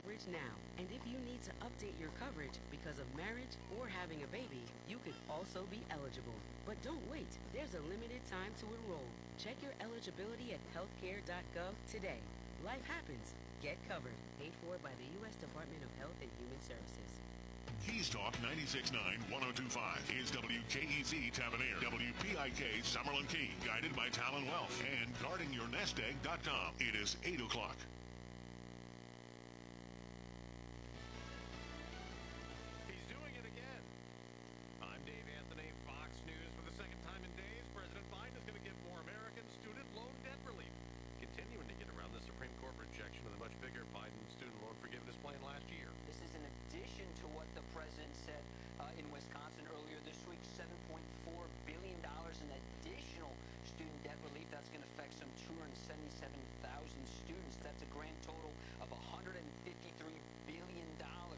coverage now. And if you need to update your coverage because of marriage or having a baby, you could also be eligible. But don't wait. There's a limited time to enroll. Check your eligibility at healthcare.gov today. Life happens. Get covered. Paid for by the U.S. Department of Health and Human Services. Keys Talk 96.9 1025 is WKEZ Tavernier, WPIK Summerlin Key, guided by Talon Wealth, and guardingyournestegg.com. It is 8 o'clock. He's doing it again. I'm Dave Anthony, Fox News. For the second time in days, President Biden is going to give more Americans student loan debt relief, continuing to get around the Supreme Court rejection of the much bigger Biden student loan forgiveness plan last year. This is in addition to what the president said in Wisconsin earlier this week, $7.4 billion in additional student debt relief. That's going to affect some 277,000 students. That's a grand total of $153 billion.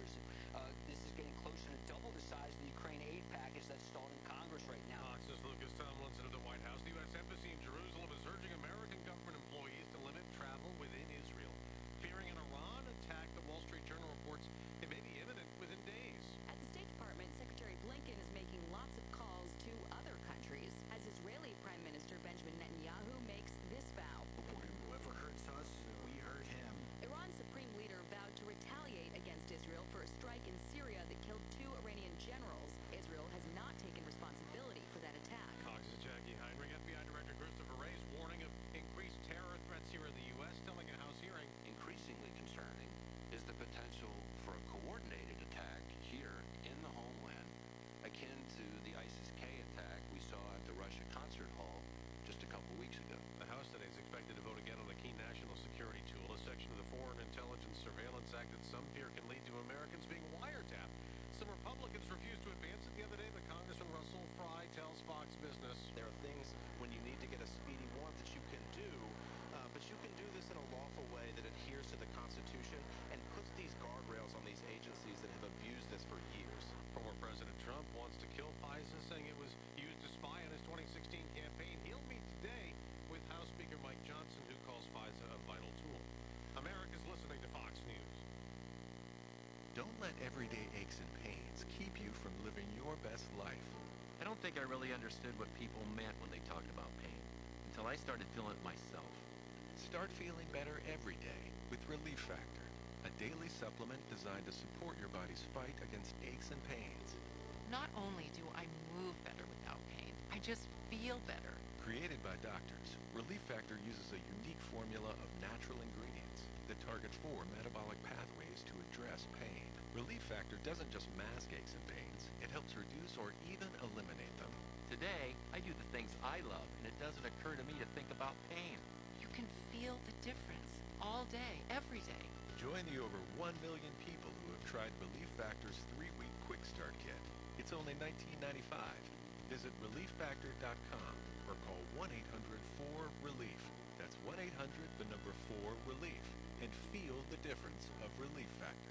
This is getting closer to double the size of the Ukraine aid package that's stalled in Congress right now. Fox's Lucas Tomlinson of the White House. The U.S. Embassy in Jerusalem is urging American government employees to limit travel within Israel, fearing an Iran attack. The Wall Street Journal reports it may be imminent within days. At the State Department, Secretary Blinken is making lots of calls to other countries as Israeli Prime Minister Benjamin Netanyahu makes this vow. Whoever hurts us, we hurt him. Iran's supreme leader vowed to retaliate against Israel for a strike in Syria that killed 2 Iranian generals. Israel has not taken responsibility for that attack. Fox's Jackie Heinrich. FBI Director Christopher Wray's warning of increased terror threats here in the U.S., telling a House hearing. Increasingly concerning is the potential for a coordinated attack here in the homeland, akin to the ISIS-K attack we saw at the Russia concert hall just a couple weeks ago. The House today is expected to vote again on the key national security tool, a section of the Foreign Intelligence Surveillance Act that some fear can lead to Americans being wiretapped. Some Republicans refused to advance it the other day, but Congressman Russell Fry tells Fox Business. There are things when you need to get a speedy warrant that you can do, but you can do this in a lawful way that adheres to the Constitution and puts these guardrails on these agencies that have abused this for years. Former President Trump wants to kill FISA, saying it was used to spy on his 2016 campaign. He'll meet today with House Speaker Mike Johnson, who calls FISA a vital tool. America's listening to Fox News. Don't let everyday aches and pains keep you from living your best life. I don't think I really understood what people meant when they talked about pain until I started feeling it myself. Start feeling better every day with Relief Factor, a daily supplement designed to support your body's fight against aches and pains. Not only do I move better without pain, I just feel better. Created by doctors, Relief Factor uses a unique formula of natural ingredients that target 4 metabolic pathways to address pain. Relief Factor doesn't just mask aches and pains, it helps reduce or even eliminate them. Today, I do the things I love, and it doesn't occur to me to think about pain. You can feel the difference all day, every day. Join the over 1 million people who have tried Relief Factor's 3-week Quick Start Kit. It's only $19.95. Visit ReliefFactor.com or call 1-800-4RELIEF. That's 1-800-4RELIEF. And feel the difference of Relief Factor.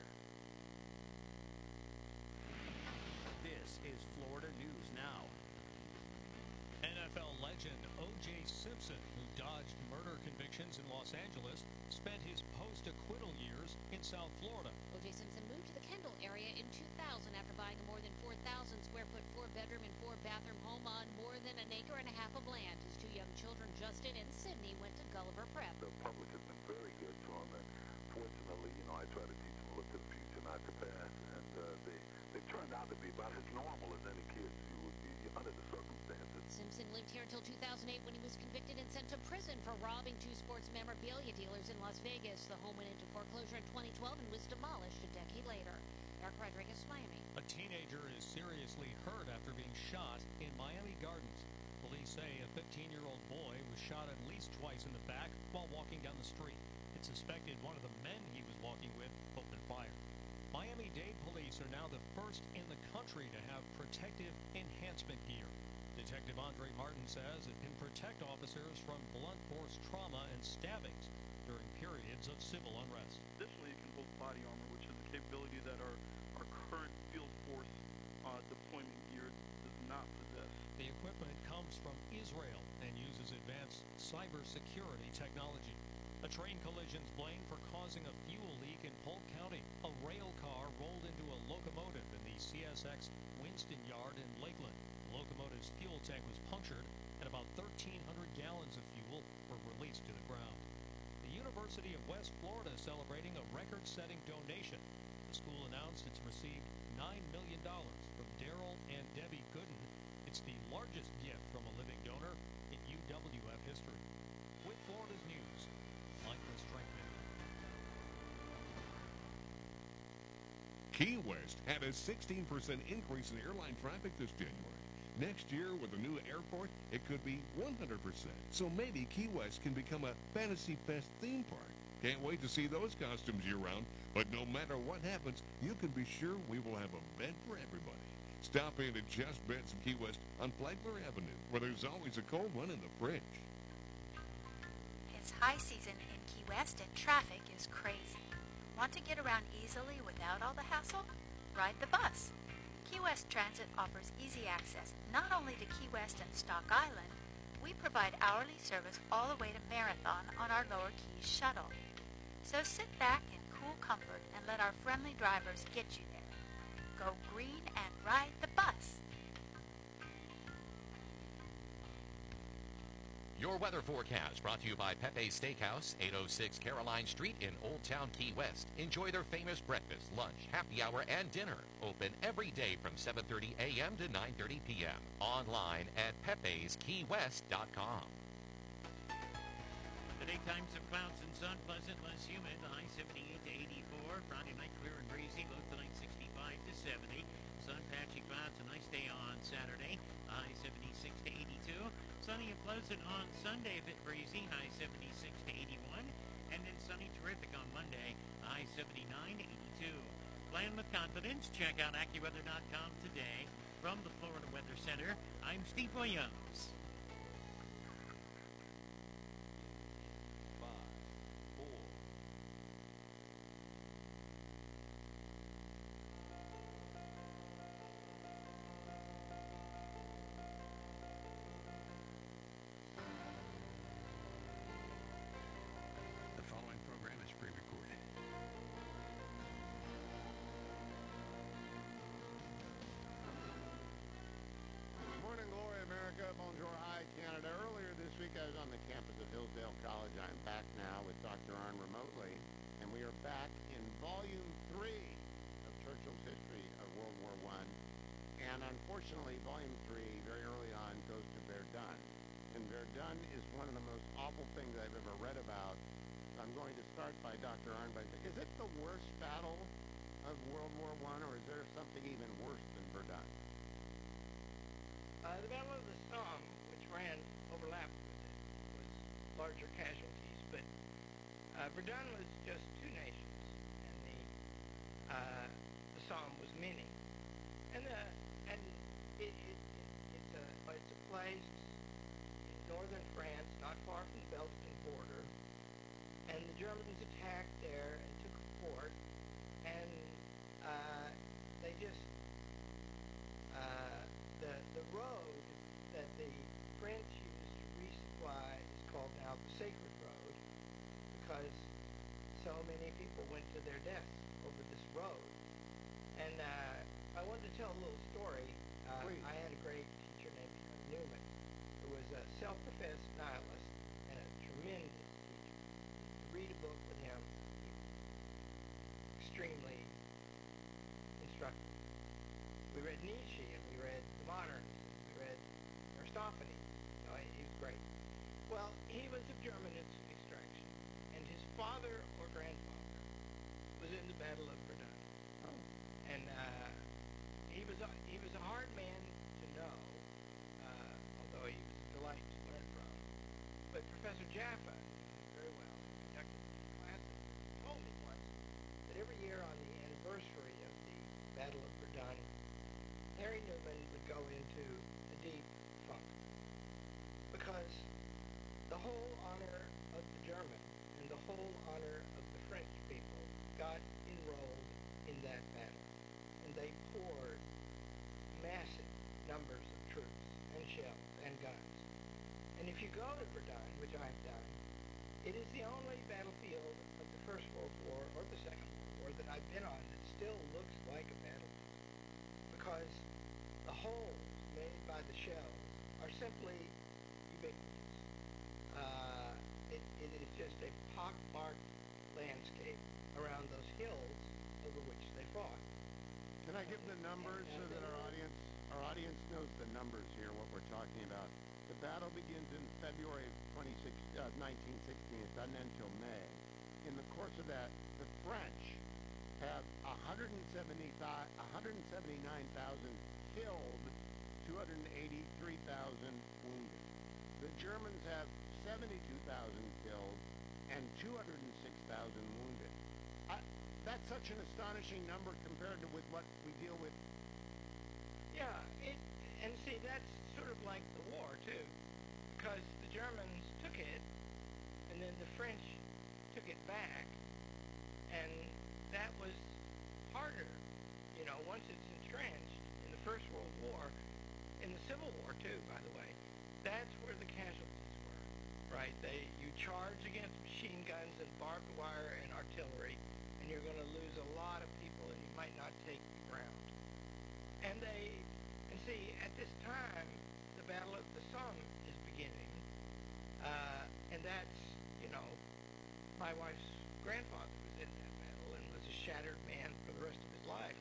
This is Florida News Now. NFL legend O.J. Simpson, who dodged murder convictions in Los Angeles, spent his post-acquittal years in South Florida. O.J. Simpson moved to the Kendall area in 2000 after buying a more than 4,000 square foot 4-bedroom and 4-bathroom home on more than an acre and a half of land. His 2 young children, Justin and Sydney, went to Gulliver Prep. The public has been very good to him, and fortunately, I try to teach them to look to the future, not the past, and they've turned out to be about as normal as any kids who would be under the circumstances. Simpson lived here until 2008 when he was convicted and sent to prison for robbing 2 sports memorabilia dealers in Las Vegas. The home went into foreclosure in 2012 and was demolished a decade later. Eric Rodriguez, Miami. A teenager is seriously hurt after being shot in Miami Gardens. Police say a 15-year-old boy was shot at least twice in the back while walking down the street. It's suspected one of the men he was walking with opened fire. Miami-Dade police are now the first in the country to have protective enhancement gear. Detective Andre Martin says it can protect officers from blunt force trauma and stabbings during periods of civil unrest. Additionally, it can hold body armor, which is a capability that our current field force deployment gear does not possess. The equipment comes from Israel and uses advanced cybersecurity technology. A train collision's blamed for causing a fuel leak in Polk County. CSX Winston Yard in Lakeland. The locomotive's fuel tank was punctured, and about 1,300 gallons of fuel were released to the ground. The University of West Florida is celebrating a record-setting donation. The school announced it's received $9 million from Daryl and Debbie Gooden. It's the largest gift from a living donor in UWF history. With Florida's news, Michael Strickman. Key West had a 16% increase in airline traffic this January. Next year, with a new airport, it could be 100%. So maybe Key West can become a Fantasy Fest theme park. Can't wait to see those costumes year-round. But no matter what happens, you can be sure we will have a bed for everybody. Stop in at Just Beds in Key West on Flagler Avenue, where there's always a cold one in the fridge. It's high season in Key West and traffic is crazy. Want to get around easily without all the hassle? Ride the bus. Key West Transit offers easy access not only to Key West and Stock Island. We provide hourly service all the way to Marathon on our Lower Keys shuttle. So sit back in cool comfort and let our friendly drivers get you there. Go green and ride the bus. Your weather forecast brought to you by Pepe's Steakhouse, 806 Caroline Street in Old Town Key West. Enjoy their famous breakfast, lunch, happy hour, and dinner. Open every day from 7:30 a.m. to 9:30 p.m. Online at pepeskeywest.com. The daytime, some clouds and sun, pleasant, less humid. The high 78 to 84. Friday night, clear and breezy. Low tonight, 65 to 70. Sun, patchy clouds. A nice day on Saturday. High 76 to 82. Sunny and pleasant on Sunday, a bit breezy, high 76 to 81, and then sunny, terrific on Monday, high 79 to 82. Plan with confidence. Check out AccuWeather.com today. From the Florida Weather Center, I'm Steve Williams. Bonjour, hi, Canada. Earlier this week, I was on the campus of Hillsdale College. I'm back now with Dr. Arnn remotely, and we are back in Volume 3 of Churchill's History of World War I. And unfortunately, Volume 3, very early on, goes to Verdun. And Verdun is one of the most awful things I've ever read about. I'm going to start by Dr. Arnn by saying, is it the worst battle of World War I, or is there something even worse than Verdun? The Battle of the Somme, which overlapped with it, was larger casualties, but Verdun was just two nations, and the Somme was many. And it's a place in northern France, not far from the Belgian border, and the Germans attacked there and took a fort, and they just the road that the French used to resupply is called now the Sacred Road, because so many people went to their deaths over this road. And I wanted to tell a little story. I had a great teacher named Newman, who was a self-professed nihilist and a tremendous teacher. To read a book with him, extremely instructive. We read Nietzsche, and we read the moderns, and we read Aristophanes. He was great. Well, he was of German extraction, and his father or grandfather was in the Battle of Verdun. Oh. And he was a hard man to know, although he was a delight to learn from. But Professor Jaffa knew very well, conducted these classes, told me once that every year on the anniversary of the Battle of Verdun, Harry Newman would go into a deep funk, because the whole honor of the German and the whole honor of the French people got enrolled in that battle, and they poured massive numbers of troops and shells and guns. And if you go to Verdun, which I've done, it is the only battlefield of the First World War or the Second World War that I've been on that still looks like a battlefield. because the holes made by the shells are simply ubiquitous. It is just a pockmarked landscape around those hills over which they fought. Can I give the numbers so that our audience knows the numbers here, what we're talking about? The battle begins in February of 1916. It doesn't end until May. In the course of that, the French have 179,000 killed, 283,000 wounded. The Germans have 72,000 killed and 206,000 wounded. That's such an astonishing number compared to with what we deal with. Yeah, and see, that's sort of like the war, too, because the Germans took it, and then the French took it back, and that was harder, once it's entrenched in the First World War, in the Civil War, too, by the way. That's where the casualties were, right? You charge against machine guns and barbed wire and artillery, and you're going to lose a lot of people, and you might not take the ground. And see, at this time, the Battle of the Somme is beginning, and that's, my wife's grandfather was in that battle and was a shattered man for the rest of his life.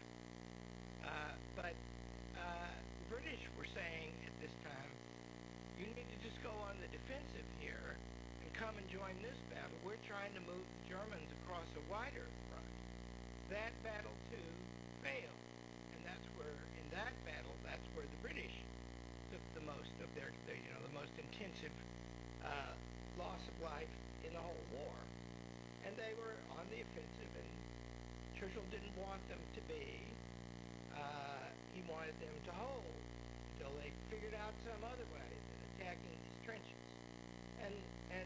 But the British were saying at this time, you need to just go on the defensive here and come and join this battle. We're trying to move the Germans across a wider front. That battle, too, failed. And that's where, in that battle, that's where the British took the most of their the most intensive loss of life in the whole war. And they were on the offensive, and Churchill didn't want them to be. He wanted them to hold until they figured out some other way than attacking these trenches. And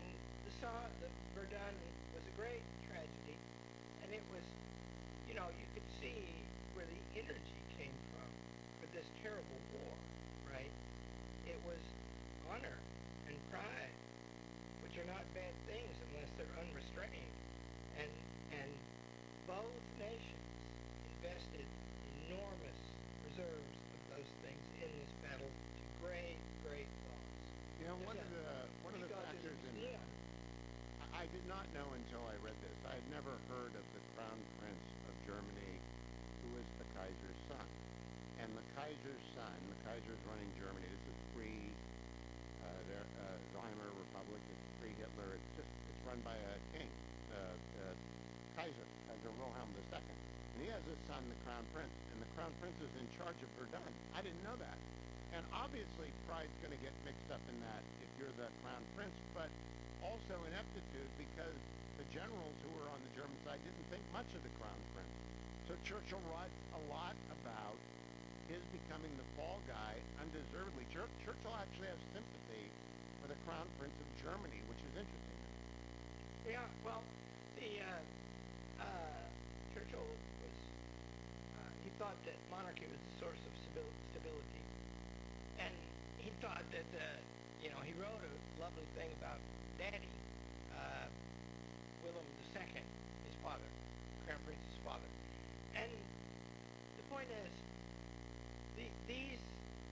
the Verdun was a great tragedy, and it was, you could see where the energy came from for this terrible war, right? It was honor and pride, which are not bad things unless they're unrestrained. And both nations invested enormous reserves of those things in this battle to great loss. One of the factors in I did not know until I read this. I had never heard of the Crown Prince of Germany, who is the Kaiser's son. And the Kaiser's son, the Kaiser's running Germany. This is pre-Weimar Republic. It's pre-Hitler. It's run by a king, Kaiser Wilhelm II. And he has his son, the Crown Prince. And the Crown Prince is in charge of Verdun. I didn't know that. And obviously, pride's going to get mixed up in that if you're the Crown Prince, but also ineptitude, because the generals who were on the German side didn't think much of the Crown Prince. So Churchill writes a lot about his becoming the fall guy undeservedly. Churchill actually has sympathy for the Crown Prince of Germany, which is interesting. Yeah, well, Churchill was, he thought that monarchy was the source of stability. And he thought that, he wrote a lovely thing about Daddy, William II, his father, Crown Prince's father. And the point is, these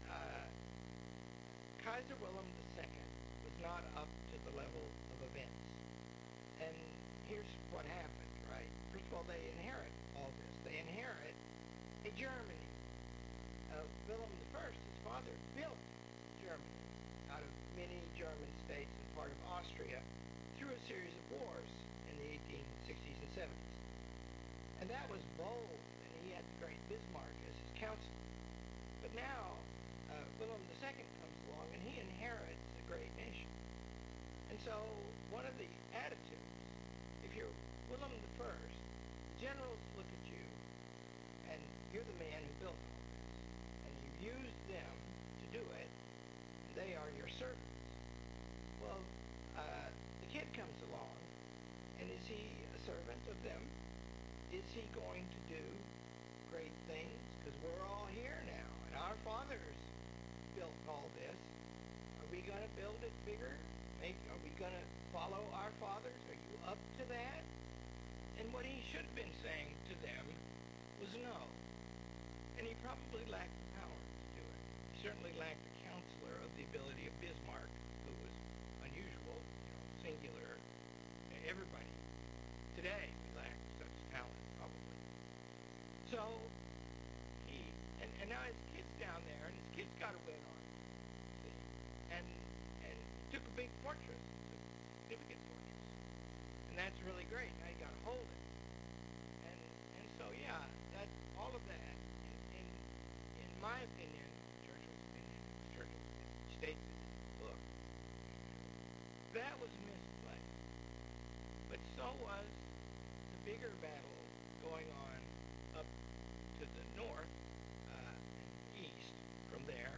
Kaiser William II was not up to the level of events. And here's what happened, right? First of all, they inherit all this. They inherit a Germany. William I, his father, built Germany out of many German states and part of Austria through a series of wars in the 1860s and 70s. And that was bold, and he had the great Bismarck as his counselor. But now, William II comes along, and he inherits a great nation. And so, one of the attitudes, if you're William I, the generals look at you, and you're the man who built all this, and you've used them to do it, and they are your servants. Well, the kid comes along, and is he a servant of them? Is he going to do great things? Because we're all here now, and our fathers built all this. Are we going to build it bigger? Are we going to follow our fathers? Are you up to that? And what he should have been saying to them was no. And he probably lacked the power to do it. He certainly lacked the counselor of the ability of Bismarck, who was unusual, singular. Everybody today we lack such talent, probably. So and now his kid's down there, and his kid's got to win on it. See? And took a big fortress, a significant fortress, and that's really great. Now you got to hold it. And so yeah, that all of that, in my opinion, Churchill states in his book, that was misplaced. But so was the bigger battle going on up to the north and east from there.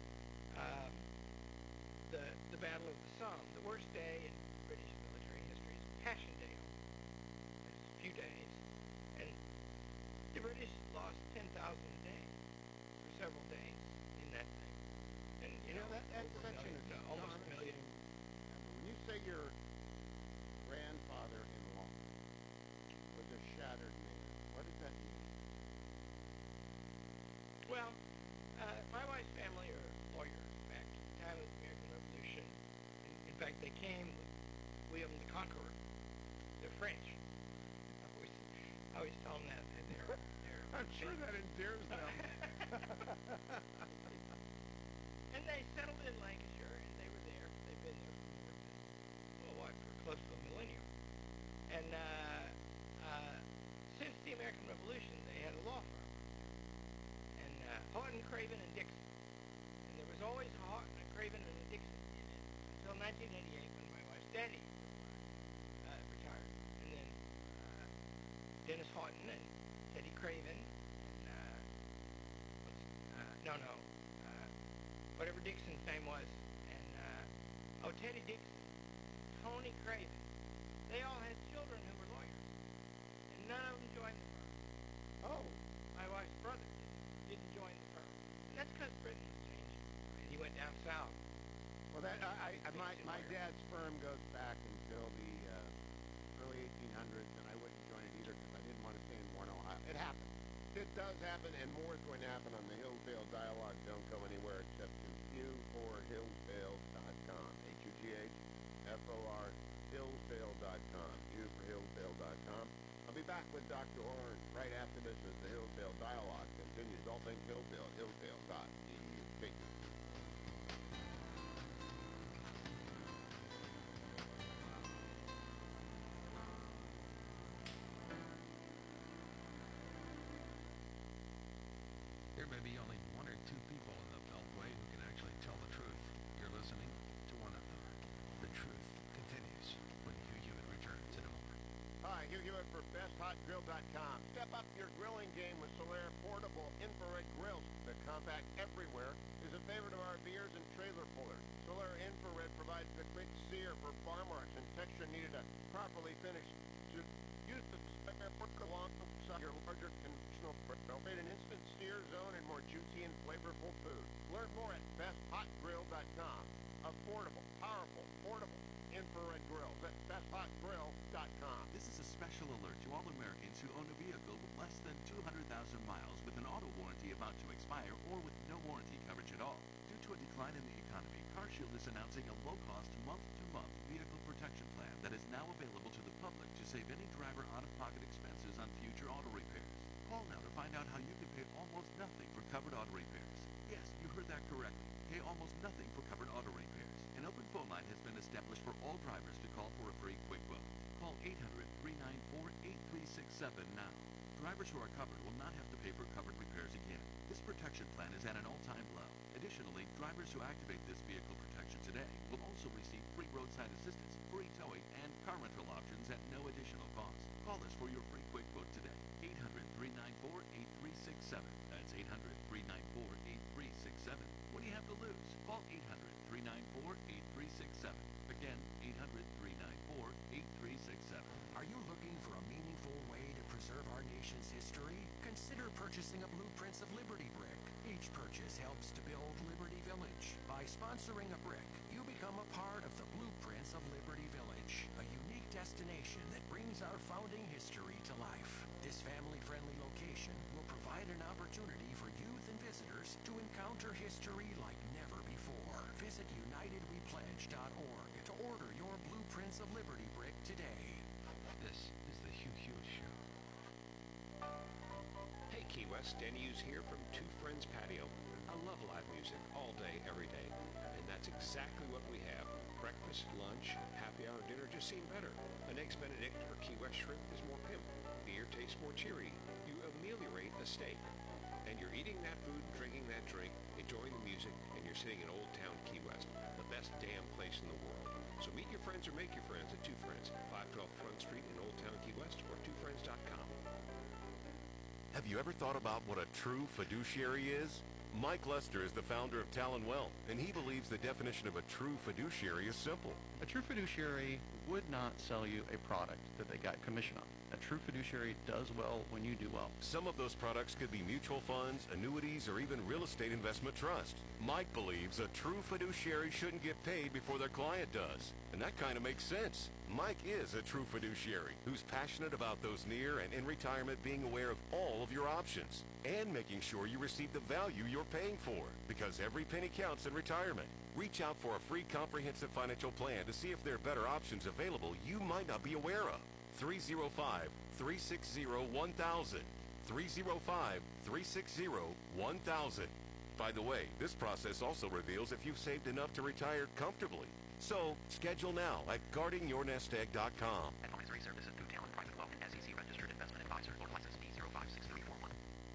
The Battle of the Somme, the worst day in British military history, is Passchendaele. It's a few days, and the British lost 10,000 a day for several days in that thing. And that's such almost a million. When you say your grandfather-in-law was a shattered man, what does that mean? Well, my wife's family are lawyers back to the time of the American Revolution. In fact, they came with William the Conqueror. They're French. I always tell them that. They're I'm sure that endears them. And they settled in Lancashire, and they were there. They've been there for close to a millennium. And since the American Revolution, they had a law firm. And Houghton, Craven, and Dixon. And there was always a Houghton, a Craven, and a Dixon in it until 1988 when my wife's daddy retired. And then Dennis Houghton and Teddy Craven and whatever Dixon's name was, and Teddy Dixon, Tony Craven. They all had children who were lawyers, and none of them joined the firm. Oh, my wife's brother didn't join the firm, and that's because Britain was changing, and he went down south. Well, my dad's firm goes back until the early 1800s, and I wouldn't join it either because I didn't want to stay in Warren, Ohio. It happened. It does happen, and more is going to happen on the Hillsdale Dialogue. Don't go anywhere except to hugh4hillsdale.com. H-U-G-H-F-O-R Hillsdale.com. Hugh4hillsdale.com. I'll be back with Dr. Orrin right after this as the Hillsdale Dialogue continues. All things Hillsdale, hillsdale.edu. There may be only one or two people in the Beltway who can actually tell the truth. You're listening to one of them. The truth continues when Hugh Hewitt returns in a moment. Hi, Hugh Hewitt for BestHotGrill.com. Step up your grilling game with Solaire portable infrared grills. The compact everywhere is a favorite of RVers and trailer pullers. Solaire infrared provides the quick sear for bar marks and texture needed to properly finish. To use the spare alongside your larger conventional grill, create an instant sear zone and more juicy and flavorful food. Learn more at BestHotGrill.com. Affordable, powerful, portable infrared grills. That's BestHotGrill.com. This is a special alert to all Americans who own a vehicle with less than 200,000 miles with an auto warranty about to expire or with no warranty coverage at all. Due to a decline in the economy, CarShield is announcing a low-cost month-to-month vehicle protection plan that is now available to the public to save any driver out-of-pocket expenses on future auto repairs. Call now to find out how you can pay almost nothing for covered auto repairs. Yes, you heard that correctly. Pay almost nothing for covered auto repairs. An open phone line has been established for all drivers to call for a free quick quote. Call 800-394-8367 now. Drivers who are covered will not have to pay for covered repairs again. This protection plan is at an all-time low. Additionally, drivers who activate this vehicle protection today will also receive free roadside assistance, free towing, and car rental options at no additional cost. Call us for your free quick quote today. 800-394-8367. That's 800-394-8367. What do you have to lose? Call 800-394-8367. Again, 800-394-8367. Are you looking for a meaningful way to preserve our nation's history? Consider purchasing a Blueprints of Liberty brick. Each purchase helps to build Liberty Village. By sponsoring a brick, you become a part of the Blueprints of Liberty Village, a unique destination that brings our founding history to life. This family-friendly location will provide an opportunity for youth years to encounter history like never before. Visit UnitedWePledge.org to order your Blueprints of Liberty brick today. This is the Hugh Hewitt Show. Hey Key West, Danny Hughes here from Two Friends Patio. I love live music all day, every day. And that's exactly what we have. Breakfast, lunch, happy hour, dinner just seem better. An Eggs Benedict or Key West shrimp is more pimp. Beer tastes more cheery. You ameliorate a steak. And you're eating that food, drinking that drink, enjoying the music, and you're sitting in Old Town Key West, the best damn place in the world. So meet your friends or make your friends at Two Friends, 512 Front Street in Old Town Key West, or twofriends.com. Have you ever thought about what a true fiduciary is? Mike Lester is the founder of Talon Wealth, and he believes the definition of a true fiduciary is simple. A true fiduciary would not sell you a product that they got commission on. A true fiduciary does well when you do well. Some of those products could be mutual funds, annuities, or even real estate investment trust. Mike believes a true fiduciary shouldn't get paid before their client does. And that kind of makes sense. Mike is a true fiduciary who's passionate about those near and in retirement being aware of all of your options and making sure you receive the value you're paying for, because every penny counts in retirement. Reach out for a free comprehensive financial plan to see if there are better options available you might not be aware of. 305-360-1000. 305-360-1000. By the way, this process also reveals if you've saved enough to retire comfortably. So, schedule now at guardingyournestegg.com. Advisory services through Talon Private Wealth, SEC registered investment advisor, or license D056341.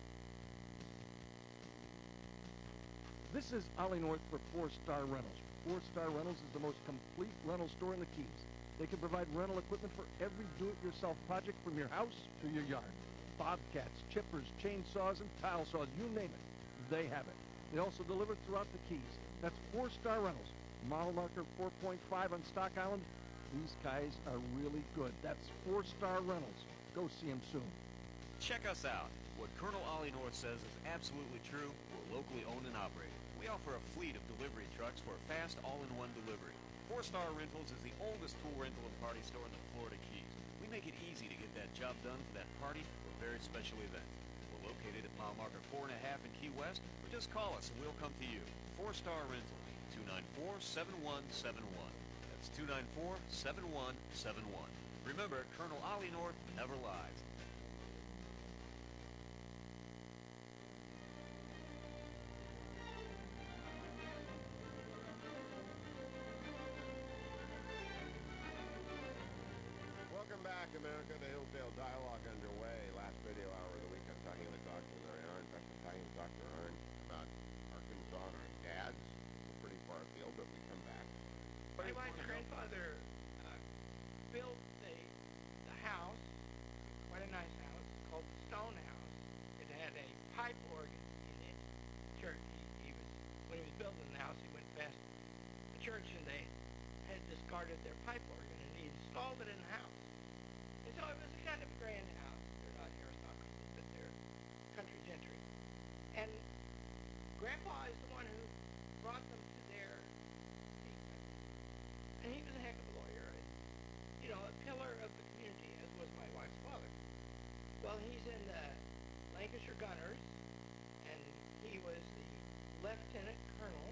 This is Ollie North for 4-Star Rentals. 4-Star Rentals is the most complete rental store in the Keys. They can provide rental equipment for every do-it-yourself project from your house to your yard. Bobcats, chippers, chainsaws, and tile saws, you name it, they have it. They also deliver throughout the Keys. That's 4-Star Rentals. Model marker 4.5 on Stock Island. These guys are really good. That's 4-Star Rentals. Go see them soon. Check us out. What Colonel Ollie North says is absolutely true. We're locally owned and operated. We offer a fleet of delivery trucks for a fast all-in-one delivery. 4-Star Rentals is the oldest tool rental and party store in the Florida Keys. We make it easy to get that job done for that party or very special event. We're located at mile marker 4.5 in Key West, or just call us and we'll come to you. 4-Star Rental, 294-7171. That's 294-7171. Remember, Colonel Ollie North never lies. Welcome back, America. The Hillsdale Dialogue underway. Last video hour of the week, I'm talking with Dr. Larry Arnn. In fact, I'm talking with Dr. Arnn about Arkansas and our dads. We're pretty far afield, but we come back. My wife's grandfather built the house, quite a nice house, called the Stone House. It had a pipe organ in it. Church. When he was building the house, he went past the church and they had discarded their pipe organ, and he installed it in the house. And so it was kind of a grand house. They're not aristocracy, but they're country gentry. And Grandpa is the one who brought them to their sequence. And he was a heck of a lawyer, and, a pillar of the community, as was my wife's father. Well, he's in the Lancashire Gunners, and he was the lieutenant colonel,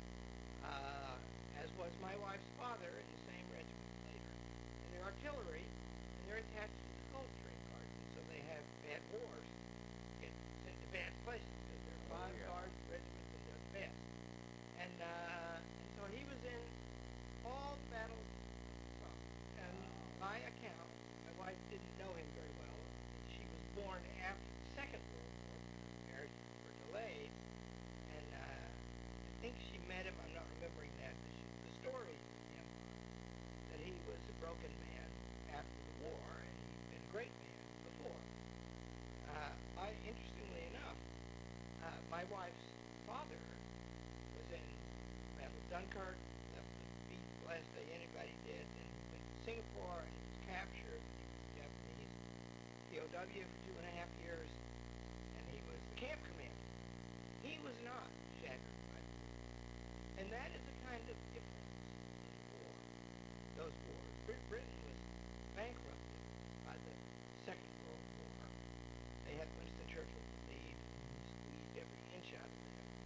as was my wife's father in the same regiment later. And they're artillery, and they're attached to the Coldstream Guards, and so they have bad wars in advanced places, because they're five guards regiments, and they're the best. And so he was in all the battles. And by account, my wife didn't know him very well. She was born after the Second World War. Marriages were delayed, and I think she met him. I'm not remembering that. The story of him that he was a broken man after the war, and he'd been a great man before. Interestingly enough, my wife's father was in the Battle of Dunkirk, left the beat the last day anybody did, and he went to Singapore, and he was captured. He was Japanese POW for 2.5 years, and he was the camp commander. He was not shattered by the war. And that is a kind of difference in war, those wars. Britain was bankrupted by the Second World War. They had Winston Churchill to lead, squeezed every inch out of them.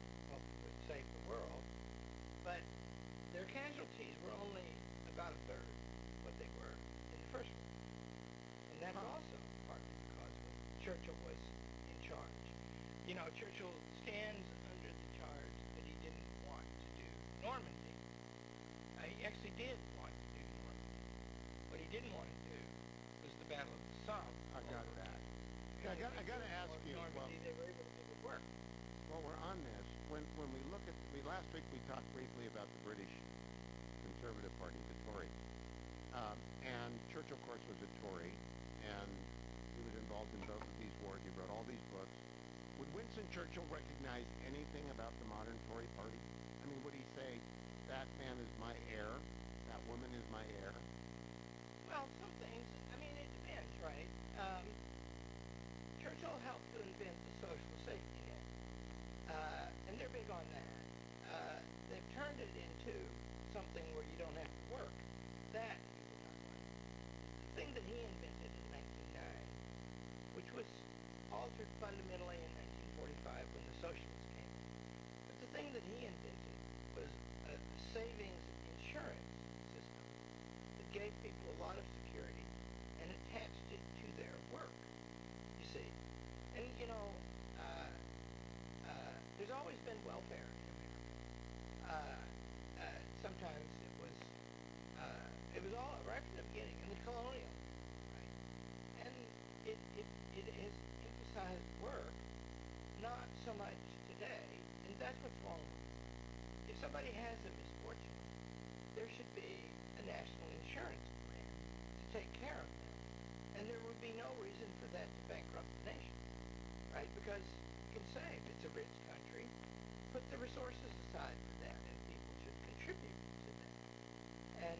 were only about a third what they were in the first one. And that's also partly because when Churchill was in charge. You know, Churchill stands under the charge that he didn't want to do Normandy. He actually did want to do Normandy. What he didn't want to do was the Battle of the Somme. I got that. I got to ask you. Normandy, they were able to make it work. Well, we're on this. When we look at last week we talked briefly about the British Conservative Party, the Tories, and Churchill, of course, was a Tory, and he was involved in both of these wars. He wrote all these books. Would Winston Churchill recognize anything about the modern Tory party? I mean, would he say, that man is my heir, that woman is my heir? Well, some things, I mean, it depends, right? Churchill helped to invent the social safety net, and they're big on that. They've turned it into something where you don't have to work. That you would not like. The thing that he invented in 1909, which was altered fundamentally in 1945 when the socialists came in, but the thing that he invented was a savings insurance system that gave people a lot of security and attached it to their work, you see. And, you know, there's always been welfare in America. Sometimes it was all right from the beginning, in the colonial, right? And it has emphasized work, not so much today, and that's what's wrong with it. If somebody has a misfortune, there should be a national insurance plan to take care of them, and there would be no reason for that to bankrupt the nation, right? Because you can say, if it's a rich country, put the resources aside for that, and people should contribute to that. And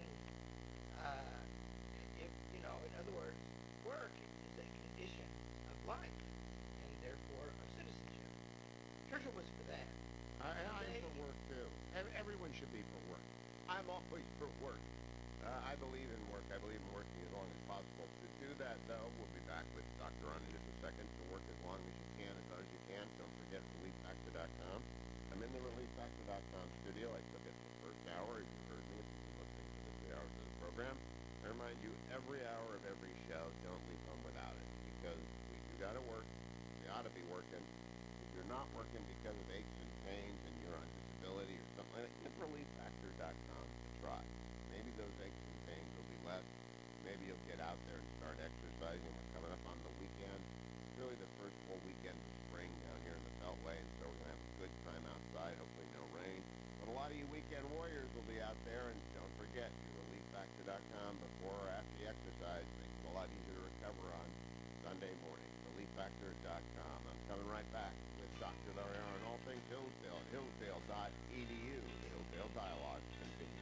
if, you know, in other words, work is a condition of life, and therefore of citizenship. Churchill was for that. I'm for work, too. Everyone should be for work. I'm always for work. I believe in work. I believe in working as long as possible. To do that, though, we'll be back with Dr. On in just a second. To work as long as you can, as hard as you can. Don't forget ReliefFactor.com. I'm in the ReliefFactor.com studio. I took it the first hour, as you heard me, if you've been listening to the 3 hours of the program. I remind you, every hour of every show, don't leave home without it, because you got to work. You ought to be working. If you're not working because of aches and pains and you're on disability or something like that, give ReliefFactor.com a try. Maybe those aches and pains will be less. Maybe you'll get out there and start exercising. We're coming up on the weekend. It's really the first full weekend of spring down here in the Beltway, and so we're going to have a good time outside, hopefully no rain. But a lot of you weekend warriors will be out there, and don't forget, your ReliefFactor.com before or after you exercise makes it a lot easier to recover on Sunday morning. ReliefFactor.com. I'm coming right back with Dr. Larry on all things Hillsdale at hillsdale.edu. The Hillsdale Dialogue continues.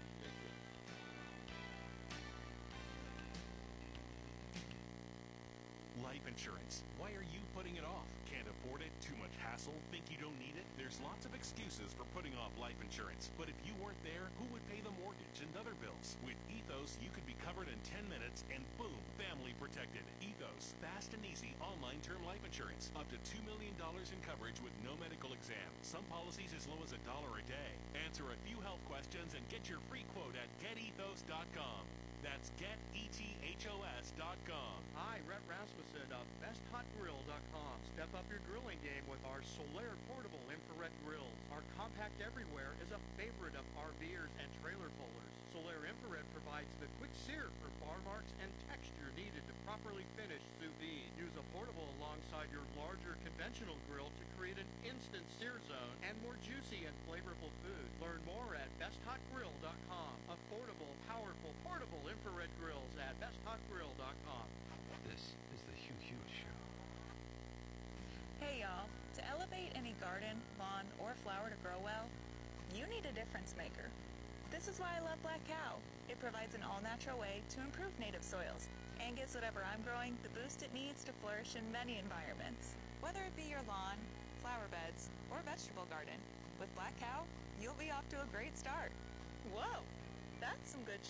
Life insurance. Why are you putting it off? Can't afford it? Too much hassle? Think you don't need it? There's lots of excuses for putting off life insurance. But if you weren't there, who would pay the mortgage and other bills? With Ethos, you could be covered in 10 minutes and boom, family protected. Ethos. Fast and easy online term life insurance. Up to $2 million in coverage with no medical exam. Some policies as low as $1 a day. Answer a few health questions and get your free quote at getethos.com. That's getethos.com. Hi, Rhett Rasmussen of BestHotGrill.com. Step up your grilling game with our Solaire portable infrared grills. Our compact everywhere is a favorite of RVers and trailer pullers. Solaire infrared provides the quick sear for bar marks and texture needed to properly finish sous vide. Use a portable alongside your larger conventional grill to create an instant sear zone and more juicy and flavorful food. Learn more at BestHotGrill.com. Affordable, powerful, portable infrared grills at BestHotGrill.com. This is the Hugh Hewitt Show. Hey y'all, to elevate any garden, lawn, or flower to grow well, you need a difference maker. This is why I love Black Cow. It provides an all-natural way to improve native soils and gives whatever I'm growing the boost it needs to flourish in many environments. Whether it be your lawn, flower beds, or vegetable garden, with Black Cow, you'll be off to a great start. Whoa, that's some good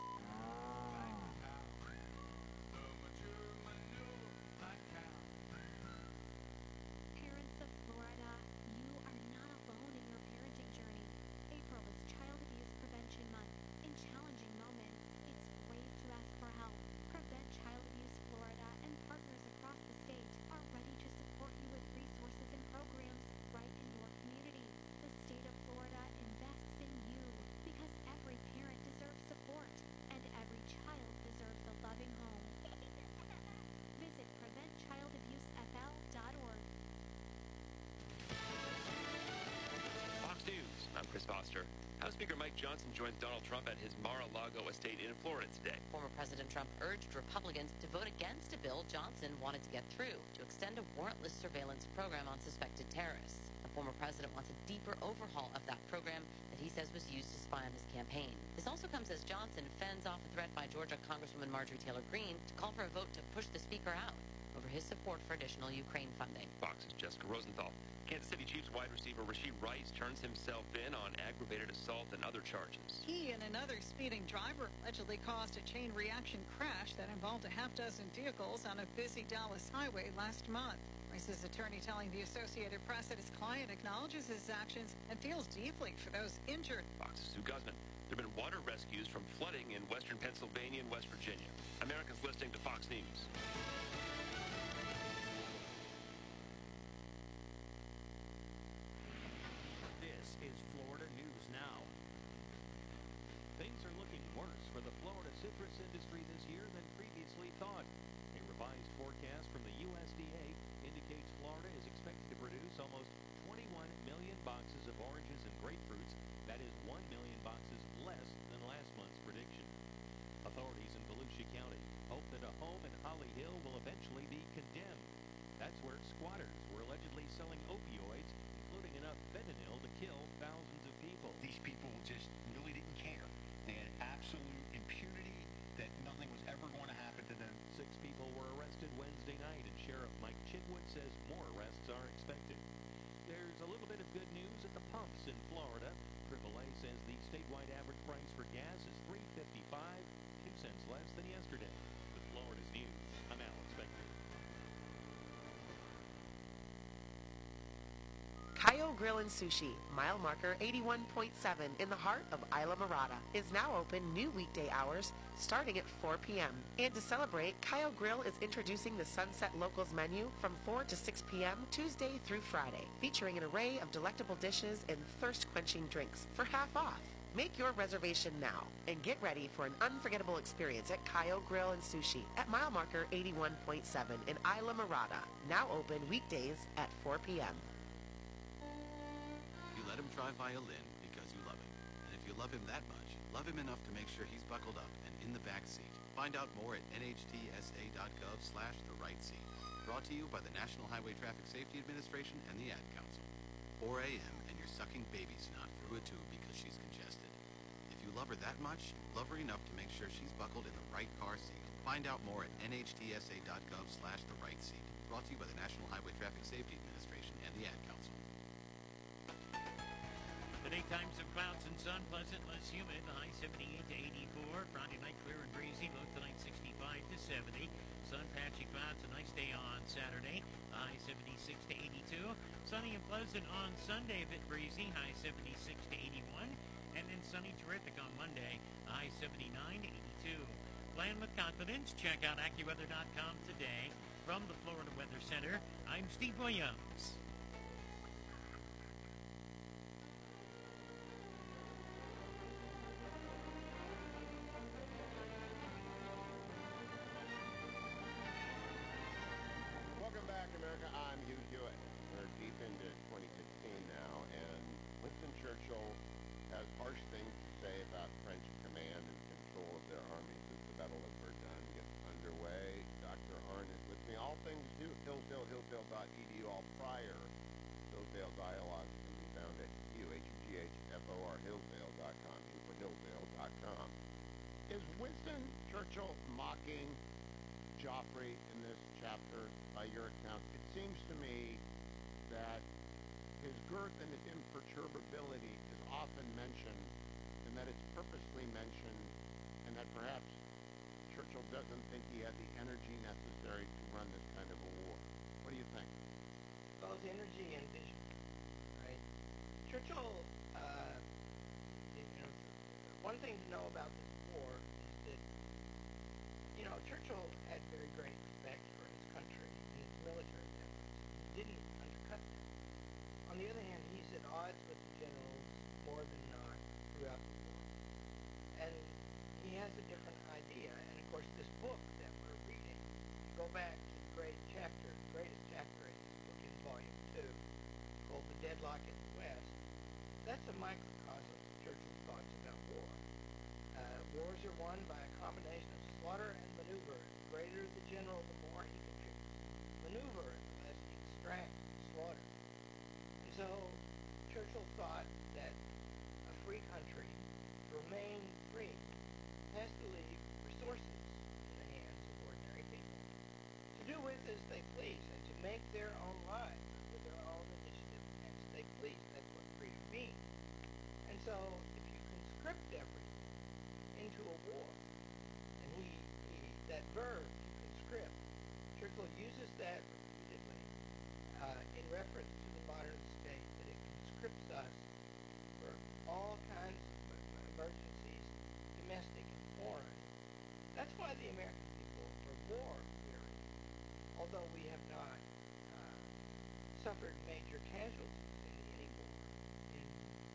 Parents of Florida, you are not alone in your parenting journey. April is Child Abuse Prevention Month. In challenging Chris Foster. House Speaker Mike Johnson joins Donald Trump at his Mar-a-Lago estate in Florida today. Former President Trump urged Republicans to vote against a bill Johnson wanted to get through to extend a warrantless surveillance program on suspected terrorists. The former president wants a deeper overhaul of that program that he says was used to spy on his campaign. This also comes as Johnson fends off a threat by Georgia Congresswoman Marjorie Taylor Greene to call for a vote to push the speaker out over his support for additional Ukraine funding. Fox's Jessica Rosenthal. Kansas City Chiefs wide receiver Rashee Rice turns himself in on aggravated assault and other charges. He and another speeding driver allegedly caused a chain reaction crash that involved a half-dozen vehicles on a busy Dallas highway last month. Rice's attorney telling the Associated Press that his client acknowledges his actions and feels deeply for those injured. Fox's Sue Guzman. There have been water rescues from flooding in western Pennsylvania and West Virginia. Americans listening to Fox News. This is Florida News Now. Things are looking worse for the Florida citrus industry this year than previously thought. A revised forecast from the USDA indicates Florida is expected to produce almost 21 million boxes of oranges and grapefruits. That is 1 million boxes less than last month's prediction. Authorities in Volusia County hope that a home in Holly Hill will eventually be condemned. That's where squatters were allegedly selling opioids, including enough fentanyl to kill thousands of people. These people just really didn't care. They had absolute impunity that nothing was ever going to happen to them. 6 people were arrested Wednesday night, and Sheriff Mike Chitwood says more arrests are expected. There's a little bit of good news at the pumps in Florida. AAA says the statewide average price for gas is $3.55, 2 cents less than yesterday. With Florida's news, I'm Alex Spector. Cayo Grill and Sushi, mile marker 81.7 in the heart of Isla Mirada, is now open new weekday hours starting at 4 p.m. And to celebrate, Cayo Grill is introducing the Sunset Locals menu from 4 to 6 p.m. Tuesday through Friday, featuring an array of delectable dishes and thirst-quenching drinks for half off. Make your reservation now and get ready for an unforgettable experience at Cayo Grill and Sushi at mile marker 81.7 in Isla Mirada, now open weekdays at 4 p.m. You let him try violin because you love him. And if you love him that much, love him enough to make sure he's buckled up and in the back seat. Find out more at nhtsa.gov/the right seat. Brought to you by the National Highway Traffic Safety Administration and the Ad Council. 4 a.m. and you're sucking baby snot through a tube because she's congested. If you love her that much, love her enough to make sure she's buckled in the right car seat. Find out more at nhtsa.gov/the right seat. Brought to you by the National Highway Traffic Safety Administration and the Ad Council. Today, times of clouds and sun, pleasant, less humid. The high 78 to 84. Friday night, clear and breezy. Low tonight 65 to 70. Sun, patchy clouds. A nice day on Saturday. High 76 to 82. Sunny and pleasant on Sunday, a bit breezy. High 76 to 81. And then sunny, terrific on Monday. High 79 to 82. Plan with confidence. Check out AccuWeather.com today. From the Florida Weather Center, I'm Steve Williams. Welcome back, America. I'm Hugh Hewitt. We're deep into 2016 now, and Winston Churchill has harsh things to say about French command and control of their armies as the Battle of Verdun gets underway. Dr. Arnn is with me. All things Hillsdale.edu, all prior Hillsdale dialogues can be found at UHGHFOR Hillsdale.com, Hillsdale.com. Is Winston Churchill mocking Joffrey in this chapter by your account? It seems to me that his girth and his imperturbability is often mentioned, and that it's purposely mentioned, and that perhaps Churchill doesn't think he had the energy necessary to run this kind of a war. What do you think? Both energy and vision, right? Churchill, one thing to know about this war is that, Churchill had very great respect for his country and its military efforts. He didn't undercut them. On the other hand, he's at odds with the generals more than not throughout the war. And he has a different idea. And of course, this book that we're reading, go back to the greatest chapter in this book in volume 2, called The Deadlock in the West. that's a microcosm of Churchill's thoughts about war. Wars are won by a combination of slaughter and maneuver. The greater the general, the more he contributes. Maneuver, the less he extracts, slaughter. And so Churchill thought that a free country, to remain free, has to leave resources in the hands of ordinary people, to do with as they please, and to make their own lives with their own initiative as they please. That's what freedom means. And so if you conscript everything into a war, and that verb, to conscript, Churchill uses that repeatedly in reference to the modern state, that it conscripts us for all kinds of emergencies, domestic and foreign. That's why the American people are war weary, although we have not suffered major casualties in any war. In,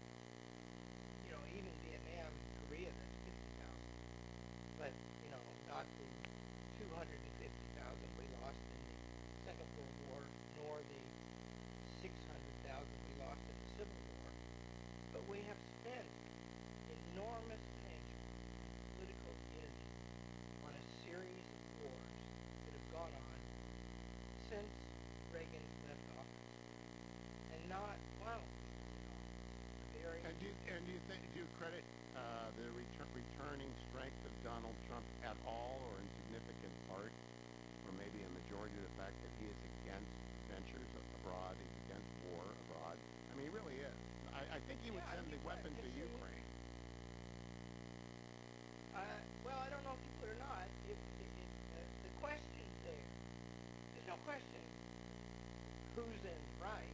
even Vietnam, Korea, that's 50,000. But, not the 250,000 we lost in the Second World War, nor the 600,000 we lost in the Civil War. But we have spent enormous financial and political energy on a series of wars that have gone on since Reagan left office, and not And do you credit the returning strength of Donald Trump at all, or in significant part, or maybe a majority of the fact that he is against ventures abroad, he's against war abroad? I mean, he really is. I think he would send the weapons to Ukraine. Well, I don't know if he would or not. The question's there's no question who's in right,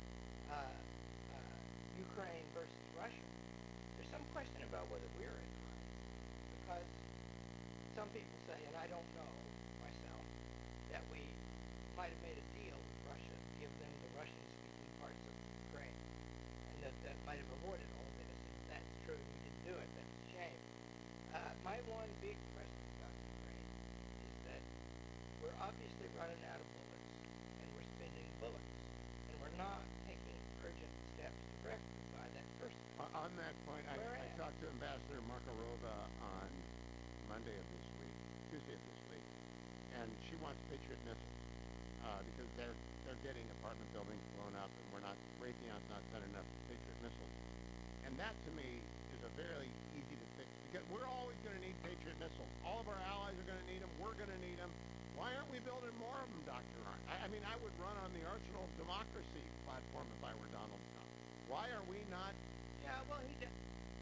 Ukraine versus Russia. There's some question about whether we're in right, because some people say, and I don't know myself, that we might have made a deal with Russia to give them the Russian-speaking parts of Ukraine, and that might have avoided all this. If that's true, we didn't do it. That's a shame. My one big question about Ukraine is that we're obviously running out of bullets, and we're spending bullets, and we're not taking urgent steps to rectify that first. On that point, I talked to Ambassador Markarova on Tuesday of this week, and she wants Patriot missiles because they're getting apartment buildings blown up, and Raytheon's not sending enough Patriot missiles. And that, to me, is a very easy to fix, because we're always going to need Patriot missiles. All of our allies are going to need them. We're going to need them. Why aren't we building more of them, Dr. Arndt? I mean, I would run on the Arsenal of Democracy platform if I were Donald Trump. Why are we not? Yeah, well, he does.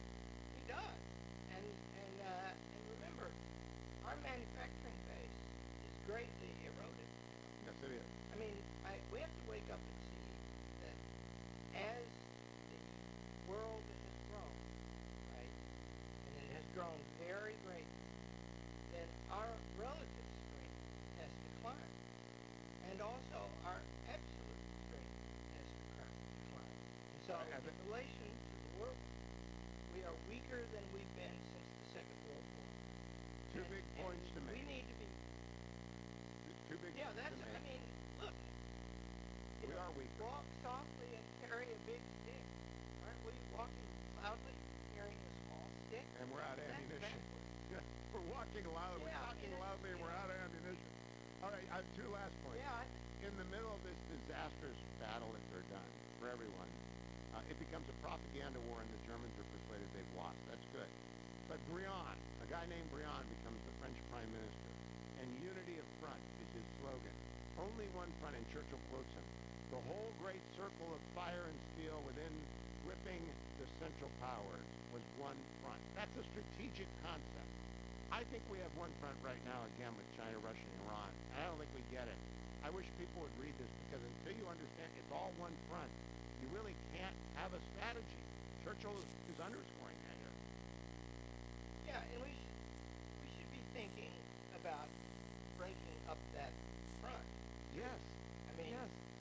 And remember, our manufacturing base is greatly eroded. Yes, it is. I mean, we have to wake up and see that as the world has grown, right, and it has grown very greatly, then our relative strength has declined, and also our absolute strength has declined. And so, in relation to the world, we are weaker than we've been since the Second World War. Two big points to make. We need to be. Two big Yeah, points that's. to make. I mean, look. We are weaker. Walk softly and carry a big stick. Aren't we walking loudly, carrying a small stick? And we're out of ammunition. We're walking loudly. Yeah, we're talking loudly, and we're out of ammunition. All right, I have two last points. Yeah. In the middle of this disastrous battle, if they're done, for everyone, it becomes a propaganda war, and the Germans are persuaded they've lost. That's good. But Briand, a guy named Briand, becomes the French prime minister, and unity of front is his slogan. Only one front, and Churchill quotes him. The whole great circle of fire and steel within gripping the Central Powers was one front. That's a strategic concept. I think we have one front right now, again, with China, Russia, and Iran. I don't think we get it. I wish people would read this, because until you understand it's all one front, you really can't have a strategy. Churchill is underscoring that here. Yeah, and we should be thinking about breaking up that front. Yes. I mean,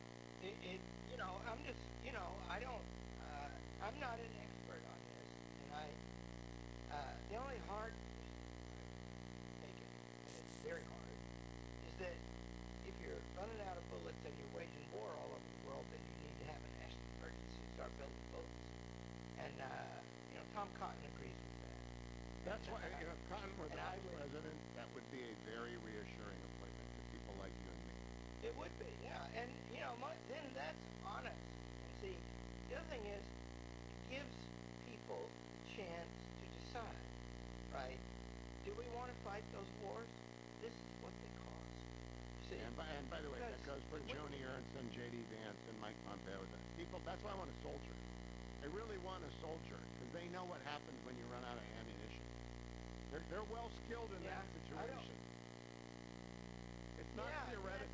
I'm just, I don't, I'm not an expert on this, and the only hard decision I've taken, and it's very hard, is that if you're running out of bullets and you're waging war all over the world, then you need to have a national emergency and start building bullets. And, Tom Cotton agrees with that. That's why, if Cotton were the And I vice would- president, that would be a very reassuring appointment to people like you and me. It would be, yeah. And, then that's honest. And see, the other thing is, it gives people the chance to decide, right? Do we want to fight those wars? This is what they cost. See? And by the way, that Because goes for Joni Ernst and J.D. Vance and Mike Pompeo. That's why I want a soldier. They really want a soldier because they know what happens when you run out of ammunition. They're well skilled in that situation. It's not theoretical.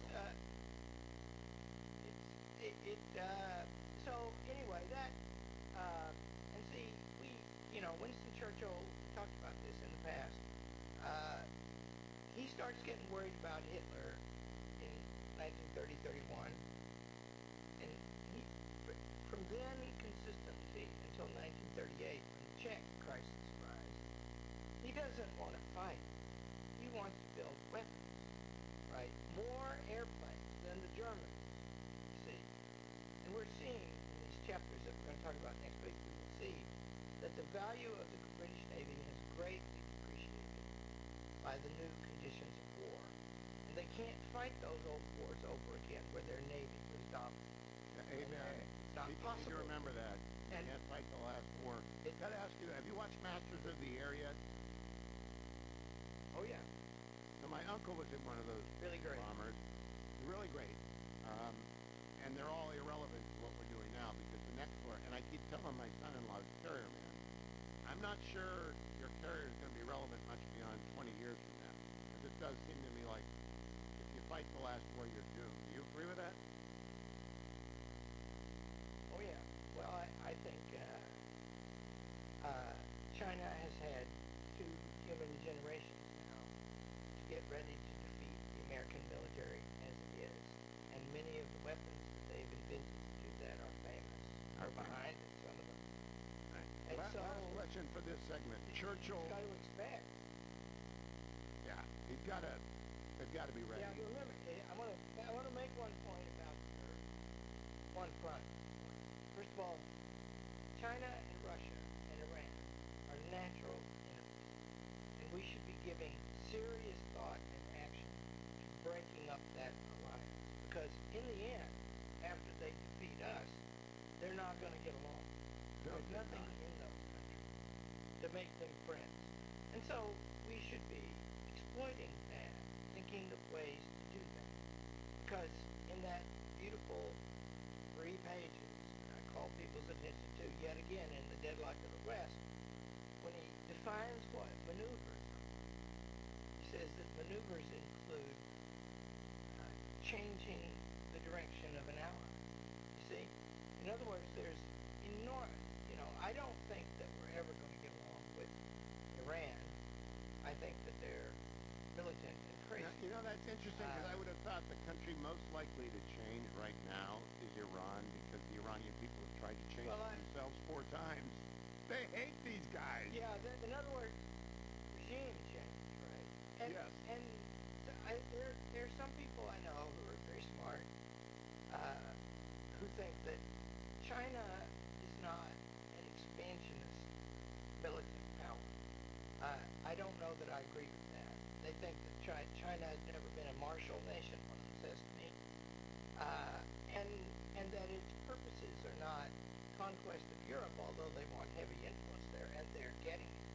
So anyway, that, and see, Winston Churchill talked about this in the past. He starts getting worried about Hitler in 1930-31, and from then consistently until 1938, when the Czech crisis arrives, he doesn't want to fight. He wants to build weapons, right? More airplanes than the Germans. And we're seeing in these chapters that we're going to talk about next week, we will see that the value of the British Navy has greatly depreciated by the new conditions of war. And they can't fight those old wars over again where their Navy was dominant. Amen. It's not You possible. need to remember that. You can't fight the last war. Got to ask you, have you watched Masters of the Air yet? Oh, yeah. So my uncle was in one of those Really great. bombers. Really great. And they're all irrelevant to what we're doing now because the next war, and I keep telling my son-in-law, Carrier Man, I'm not sure your carrier is going to be relevant much beyond 20 years from now. Because it does seem to me like if you fight the last war, you're doomed. Do you agree with that? Oh, yeah. Well, I think China has had 2 human generations now to get ready to defeat the American military as it is. And many of the weapons that they've invented to do that are famous, are behind it, some of them. And Last question for this segment. Churchill. Got to expect. Yeah, they've got to be ready. Yeah, remember, I want to make one point about one front. First of all, China and Russia and Iran are natural enemies, and we should be giving serious thought and action to breaking up that alliance. Because in the end, after they defeat us, they're not going to get along. There's nothing in those countries to make them friends. And so we should be exploiting that, thinking of ways to do that. Because in that beautiful 3 pages that I call people's attention to yet again in The Deadlock of the West, when he defines what maneuvers are, he says that maneuvers include changing the direction of an ally. You see? In other words, there's enormous, I don't think that we're ever going to get along with Iran. I think that they're militant and crazy. That's interesting because I would have thought the country most likely to change right now is Iran because the Iranian people have tried to change themselves 4 times. They hate these guys. Yeah, in other words, regime change, right? And, yes. And there are some people I know who are very smart who think that China is not an expansionist militant power. I don't know that I agree with that. They think that China has never been a martial nation, one of them says to me, and that its purposes are not conquest of Europe, although they want heavy influence there, and they're getting it.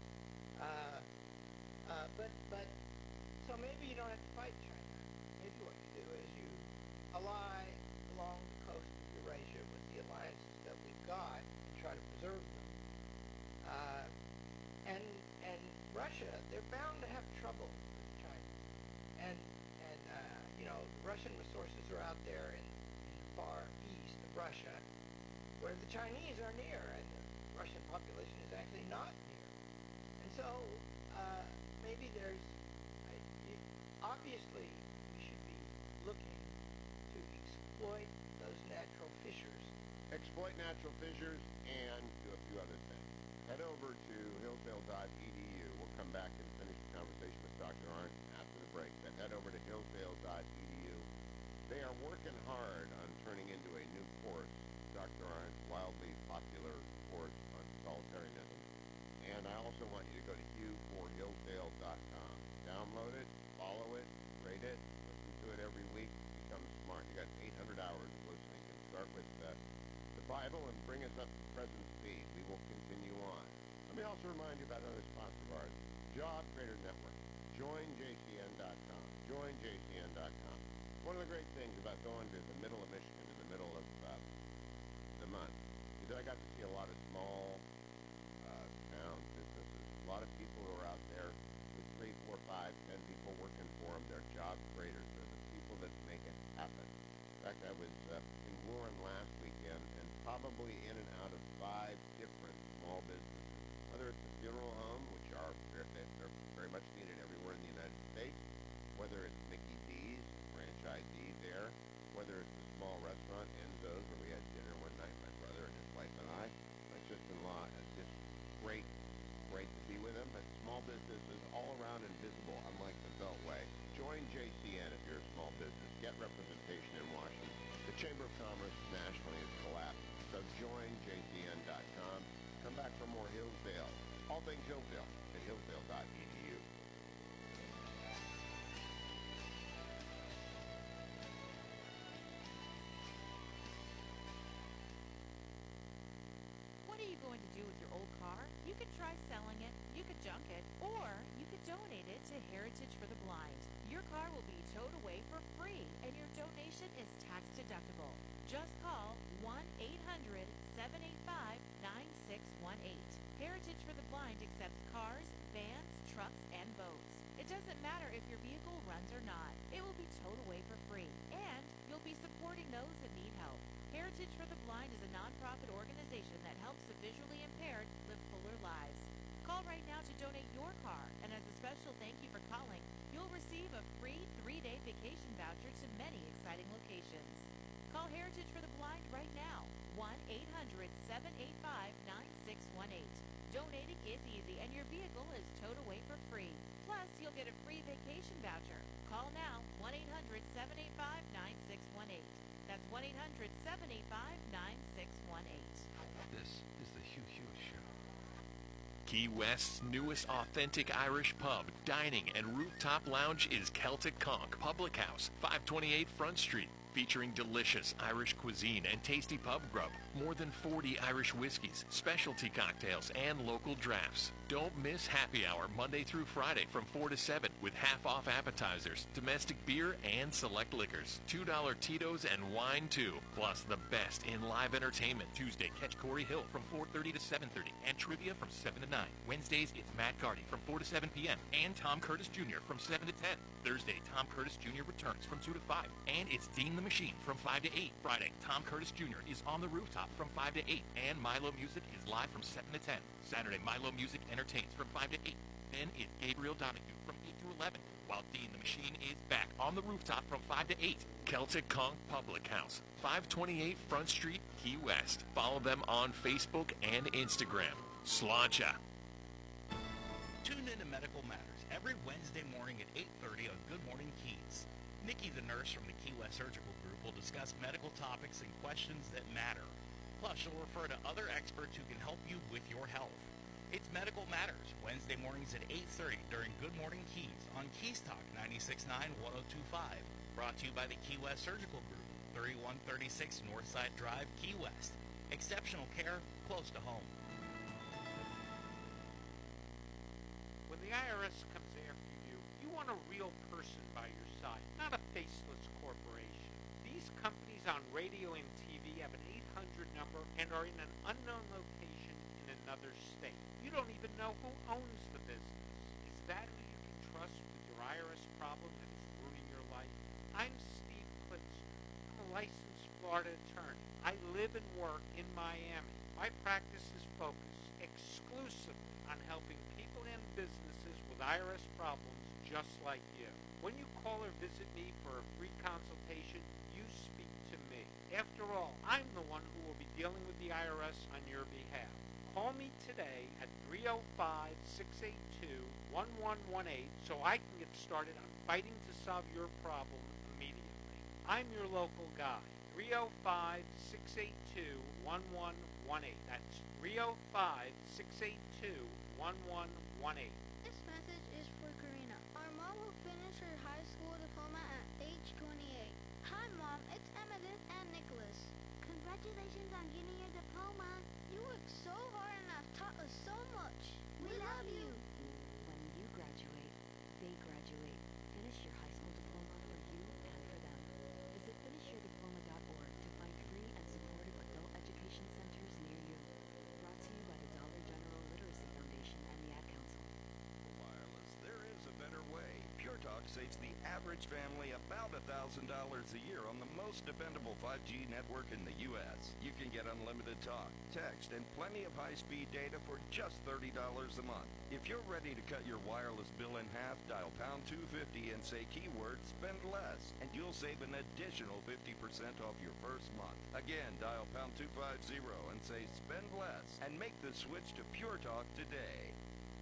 But so maybe you don't have to fight China. Maybe what you do is you ally along the coast of Eurasia with the alliances that we've got and try to preserve them. And Russia, they're bound to have trouble with China. And the Russian resources are out there in the far east of Russia, where the Chinese are near, and the Russian population is actually not near. And so maybe obviously we should be looking to exploit those natural fissures. Exploit natural fissures and do a few other things. Head over to hillsdale.edu. We'll come back and finish the conversation with Dr. Arndt after the break. Then head over to hillsdale.edu. They are working hard on turning into a new course, Dr. Arndt's wildly popular course on solitarianism. And I also want you to go to HughForHillsdale.com. Download it, follow it, rate it, listen to it every week, become smart. You got 800 hours of listening. And start with the Bible and bring us up to present speed. We will continue on. Let me also remind you about another sponsor of ours, Job Creator Network. JoinJCN.com. JoinJCN.com. One of the great things about going to the middle of Michigan in the middle of the month is that I got to see a lot of small town businesses. A lot of people who are out there with 3, 4, 5, 10 people working for them. They're job creators. They're the people that make it happen. In fact, I was in Warren last weekend and probably in and out of 5 different small businesses. Whether it's the funeral home, which are they're very much needed everywhere in the United States, whether it's Mickey D's, franchisee there, whether it's the small restaurant Enzo's where we had dinner one night, my brother and his wife and I, my sister-in-law, it's just great to be with them. But small businesses all around and visible, unlike the Beltway. Join JCN if you're a small business. Get representation in Washington. The Chamber of Commerce nationally has collapsed, so join JCN.com. Come back for more Hillsdale. All things Hillsdale at hillsdale.edu. What are you going to do with your old car? You could try selling it, you could junk it, or you could donate it to Heritage for the Blind. Your car will be towed away for free, and your donation is tax deductible. Just call 1-800-785-9618. Heritage for the Blind accepts cars, vans, trucks, and boats. It doesn't matter if your vehicle runs or not. It will be towed away for free, and you'll be supporting those that need help. Heritage for the Blind is a nonprofit organization that helps the visually impaired live fuller lives. Call right now to donate your car, and as a special thank you for calling, you'll receive a free 3-day vacation voucher to many exciting locations. Call Heritage for the Blind right now, 1-800-785-9618. Donating is easy, and your vehicle is towed away for free. Plus, you'll get a free vacation voucher. Call now, 1-800-785-9618. That's 1-800-785-9618. This is the Hugh Hewitt Show. Key West's newest authentic Irish pub, dining, and rooftop lounge is Celtic Conch Public House, 528 Front Street. Featuring delicious Irish cuisine and tasty pub grub, more than 40 Irish whiskeys, specialty cocktails, and local drafts. Don't miss happy hour Monday through Friday from 4 to 7 with half-off appetizers, domestic beer, and select liquors. $2 Tito's and wine too. Plus the best in live entertainment. Tuesday, catch Corey Hill from 4:30 to 7:30 and trivia from 7 to 9. Wednesdays, it's Matt Carty from 4 to 7 p.m. and Tom Curtis Jr. from 7 to 10. Thursday, Tom Curtis Jr. returns from 2 to 5. And it's Dean the Machine from 5 to 8. Friday, Tom Curtis Jr. is on the rooftop from 5 to 8. And Milo Music is live from 7 to 10. Saturday, Milo Music entertains from 5 to 8. Then it's Gabriel Donahue from 8 to 11. While Dean the Machine is back on the rooftop from 5 to 8. Celtic Conch Public House, 528 Front Street, Key West. Follow them on Facebook and Instagram. Sláinte. Tune in to Medical Matters every Wednesday morning at 8:30 on Good Morning Keys. Nikki, the nurse from the Key West Surgical Group, will discuss medical topics and questions that matter. Plus, she'll refer to other experts who can help you with your health. It's Medical Matters, Wednesday mornings at 8:30 during Good Morning Keys on Keys Talk 96.9 1025. Brought to you by the Key West Surgical Group, 3136 Northside Drive, Key West. Exceptional care close to home. When the IRS comes after you, you want a real person by your side, not a faceless corporation. These companies on radio and TV have an 800 number and are in an unknown location in another state. You don't even know who owns the business. Is that who you can trust with your IRS problem that is ruining your life? I'm Steve Klitzer. I'm a licensed Florida attorney. I live and work in Miami. My practice is focused exclusively on helping people and businesses with IRS problems just like you. When you call or visit me for a free consultation, you speak to me. After all, I'm the one who will be dealing with the IRS on your behalf. Call me today at 305-682-1118 so I can get started on fighting to solve your problem immediately. I'm your local guy. 305-682-1118. That's 305-682-1118. This message is for Karina. Our mom will finish her high school diploma at age 28. Hi, Mom. It's Emmeline and Nicholas. Congratulations on getting your diploma. You worked so hard and have taught us so much. We love you. When you graduate, they graduate. Finish your high school diploma for you and for them. Visit finishyourdiploma.org to find free and supportive adult education centers near you. Brought to you by the Dollar General Literacy Foundation and the Ad Council. Wireless, there is a better way. Pure Talk saves the average family about $1,000 a year on the most dependable 5G network in the U.S. You can get unlimited talk, text, and plenty of high-speed data for just $30 a month. If you're ready to cut your wireless bill in half, dial pound 250 and say keyword spend less, and you'll save an additional 50% off your first month. Again, dial pound 250 and say spend less, and make the switch to Pure Talk today.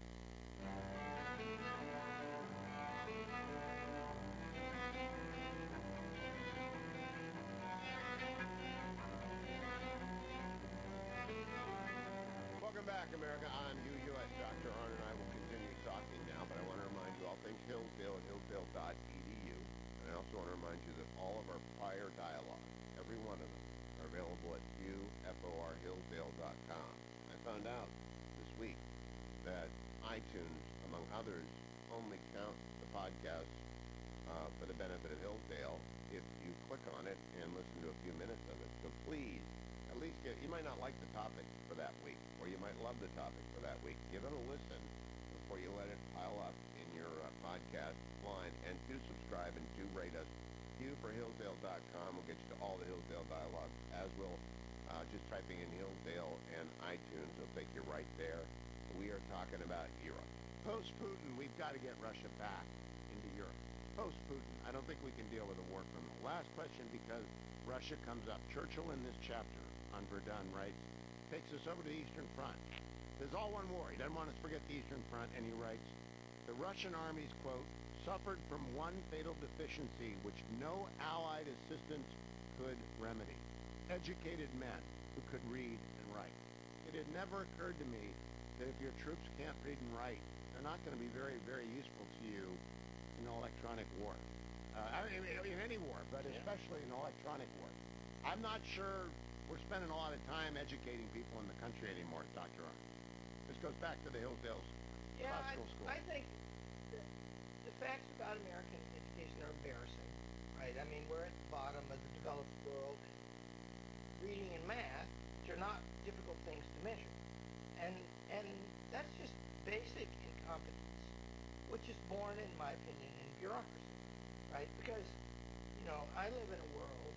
Welcome back, America, on UUS. Dr. Arn and I will continue talking now, but I want to remind you all things Hillsdale at hillsdale.edu. And I also want to remind you that all of our prior dialogues, every one of them, are available at uforhillsdale.com. I found out this week that iTunes, among others, only counts the podcast for the benefit of Hillsdale if you click on it and listen to a few minutes of it. So please, at least you might not like the topic for that week, or you might love the topic for that week. Give it a listen before you let it pile up in your podcast line, and do subscribe and do rate us. uforhillsdale.com will get you to all the Hillsdale dialogues, as will just typing in Hillsdale and iTunes will take you right there. We are talking about Europe. Post-Putin, we've got to get Russia back into Europe. Post-Putin, I don't think we can deal with a war criminal. Last question, because Russia comes up. Churchill in this chapter on Verdun writes, takes us over to the Eastern Front. There's all one war. He doesn't want us to forget the Eastern Front, and he writes, the Russian armies, quote, suffered from one fatal deficiency which no Allied assistance could remedy. Educated men who could read and write. It had never occurred to me that if your troops can't read and write, they're not going to be very, very useful to you in an electronic war. In any war, but especially in electronic war. I'm not sure we're spending a lot of time educating people in the country anymore, Dr. Arn. This goes back to the Hillsdale Classical School. I think the facts about American education are embarrassing, right? I mean, we're at the bottom of the developed world. Reading and math, which are not difficult things to measure. And that's just basic incompetence, which is born, in my opinion, in bureaucracy, right? Because, I live in a world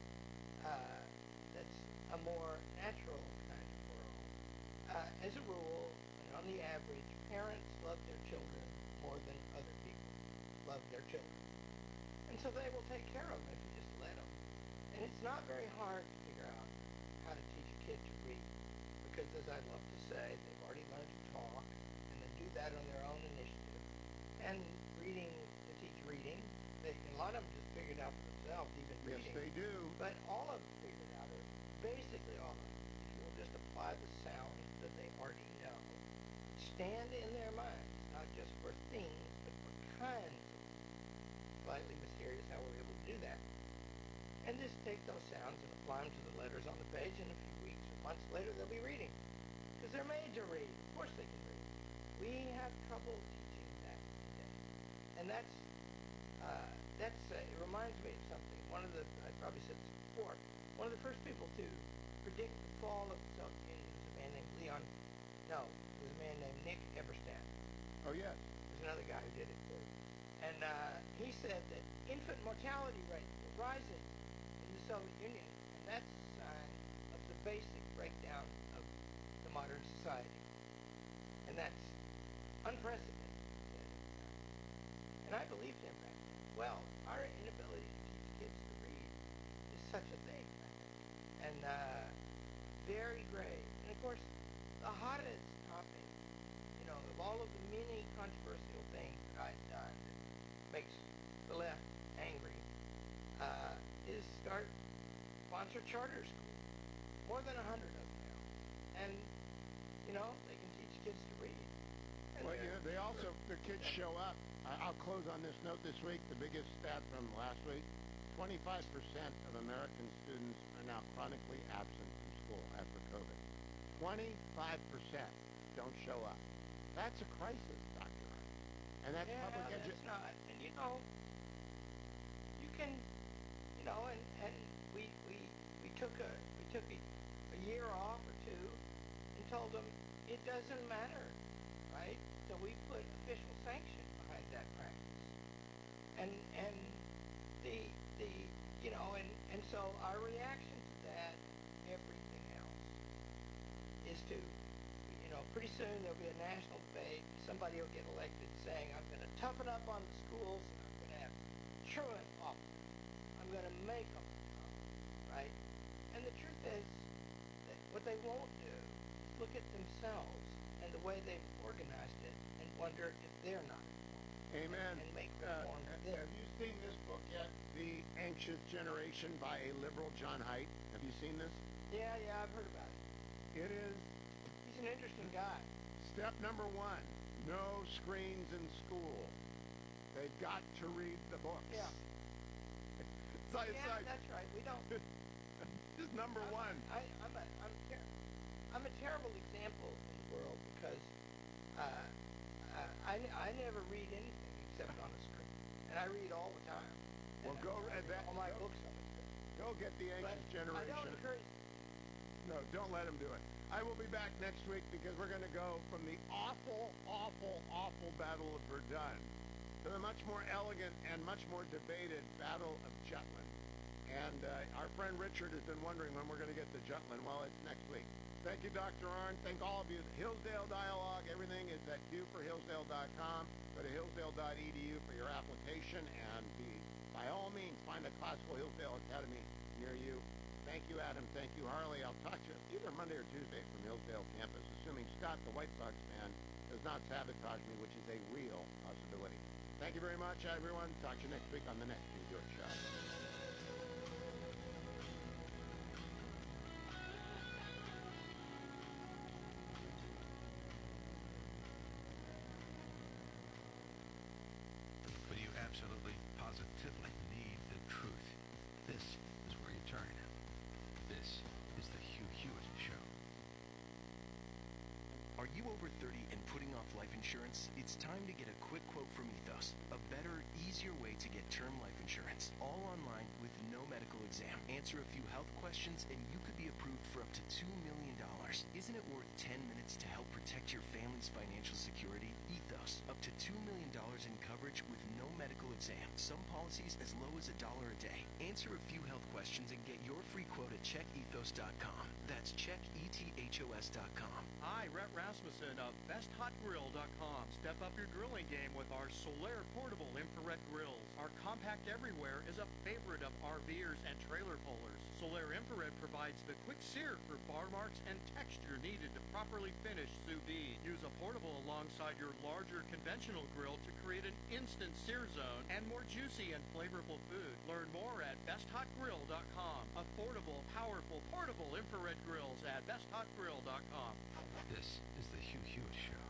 that's a more natural kind of world. As a rule, and on the average, parents love their children more than other people love their children. And so they will take care of them if you just let them. And it's not very hard to figure out how to teach a kid to read, because as I love to say, they've already learned to talk, and they do that on their own initiative. And reading, to teach reading, a lot of them just figured out for themselves, even reading. Yes, they do. But all of them figured out, or basically all of them, if you'll just apply the sounds that they already know, stand in their minds, not just for things, but for kinds of things. Slightly mysterious how we're able to do that. And just take those sounds and apply them to the letters on the page, and a few weeks or months later they'll be reading. Because they're made to read. Of course they can read. We have trouble teaching that today. And it reminds me of something. I probably said this before, one of the first people to predict the fall of the Soviet Union was a man named Nick Eberstadt. Oh, yes. There's another guy who did it too. And he said that infant mortality rate was rising in the Soviet Union, and that's a sign of the basic breakdown of the modern society. And that's unprecedented. And I believed him back then. Well, our inability to teach kids to read is such a thing, I think. And very grave. And of course, the hottest topic, of all of the many controversial things that I've done that makes the left angry, is start sponsor charter schools. More than 100 of them now. And, you know, they can teach kids to read. And Well, yeah, they also, the kids show up. I'll close on this note this week. The biggest stat from last week, 25% of American students are now chronically absent from school after COVID. 25% don't show up. That's a crisis, Dr. Ryan. And that's public education. It's not. And, you know, you can, you know, and we took a year off or two and told them it doesn't matter, right? So we put official sanction behind that practice. And the you know, and so our reaction to that, everything else, is to, you know, pretty soon there'll be a national debate. Somebody will get elected saying, I'm going to toughen up on the schools, and I'm going to have truant officers. I'm going to make them tough, right? And the truth is that what they won't do is look at themselves and the way they've organized it and wonder if they're not. Amen. And make reform there. Have you seen this book yet? The Anxious Generation by a liberal, John Haidt. Have you seen this? Yeah, I've heard about it. It is. He's an interesting guy. Step number 1, no screens in school. They've got to read the books. Yeah. That's right. We don't. This is number 1. I'm a terrible example in the world because I never read anything except on a screen, and I read all the time. Well, go read that. All my books on the screen. Go get the Anxious Generation. I don't encourage. No, don't let him do it. I will be back next week because we're going to go from the awful, awful, awful Battle of Verdun to the much more elegant and much more debated Battle of Jutland. And our friend Richard has been wondering when we're going to get to Jutland. Well, it's next week. Thank you, Dr. Arnn. Thank all of you. Hillsdale Dialogue, everything is at qforhillsdale.com. Go to hillsdale.edu for your application, and by all means, find a classical Hillsdale Academy near you. Thank you, Adam. Thank you, Harley. I'll talk to you either Monday or Tuesday from Hillsdale campus, assuming Scott, the White Sox fan, does not sabotage me, which is a real possibility. Thank you very much, everyone. Talk to you next week on the next New York Show. When you absolutely, positively need the truth, this is where you turn. This is the Hugh Hewitt Show. Are you over 30 and putting off life insurance? It's time to get a quick quote from Ethos, a better, easier way to get term life insurance, all online with no medical exam. Answer a few health questions and you could be approved for up to $2 million. Isn't it worth 10 minutes to help protect your family's financial security? Ethos, up to $2 million in coverage with no medical exam. Some policies as low as $1 a day. Answer a few health questions and get your free quote at checkethos.com. That's checkethos.com. Hi, Rhett Rasmussen of BestHotGrill.com. Step up your grilling game with our Solaire portable infrared grills. Our compact everywhere is a favorite of RVers and trailer pullers. Solaire Infrared provides the quick sear for bar marks and texture needed to properly finish sous vide. Use a portable alongside your larger conventional grill to create an instant sear zone and more juicy and flavorful food. Learn more at BestHotGrill.com. Affordable, powerful, portable infrared grills at BestHotGrill.com. This is the Hugh Hewitt Show.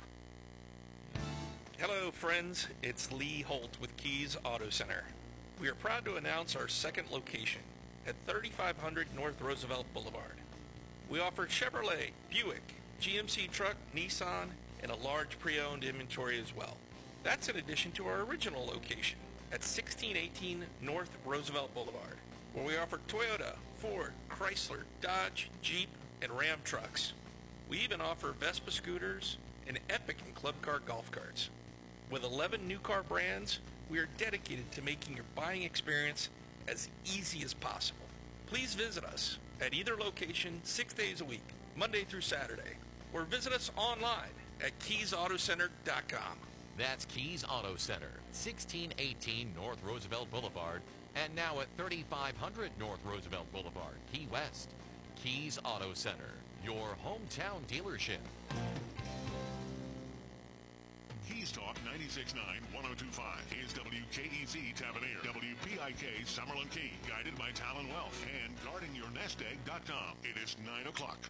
Hello, friends. It's Lee Holt with Keys Auto Center. We are proud to announce our second location at 3500 North Roosevelt Boulevard. We offer Chevrolet, Buick, GMC truck, Nissan, and a large pre-owned inventory as well. That's in addition to our original location at 1618 North Roosevelt Boulevard, where we offer Toyota, Ford, Chrysler, Dodge, Jeep, and Ram trucks. We even offer Vespa scooters and Epic and Club Car golf carts. With 11 new car brands, we are dedicated to making your buying experience as easy as possible. Please visit us at either location 6 days a week, Monday through Saturday, or visit us online at keysautocenter.com. That's Keys Auto Center, 1618 North Roosevelt Boulevard, and now at 3500 North Roosevelt Boulevard, Key West. Keys Auto Center, your hometown dealership. Keys News Talk 96.9 1025 is WKEZ Tavernier, WPIK Summerlin Key, guided by Talon Wealth, and guardingyournestegg.com. It is 9 o'clock.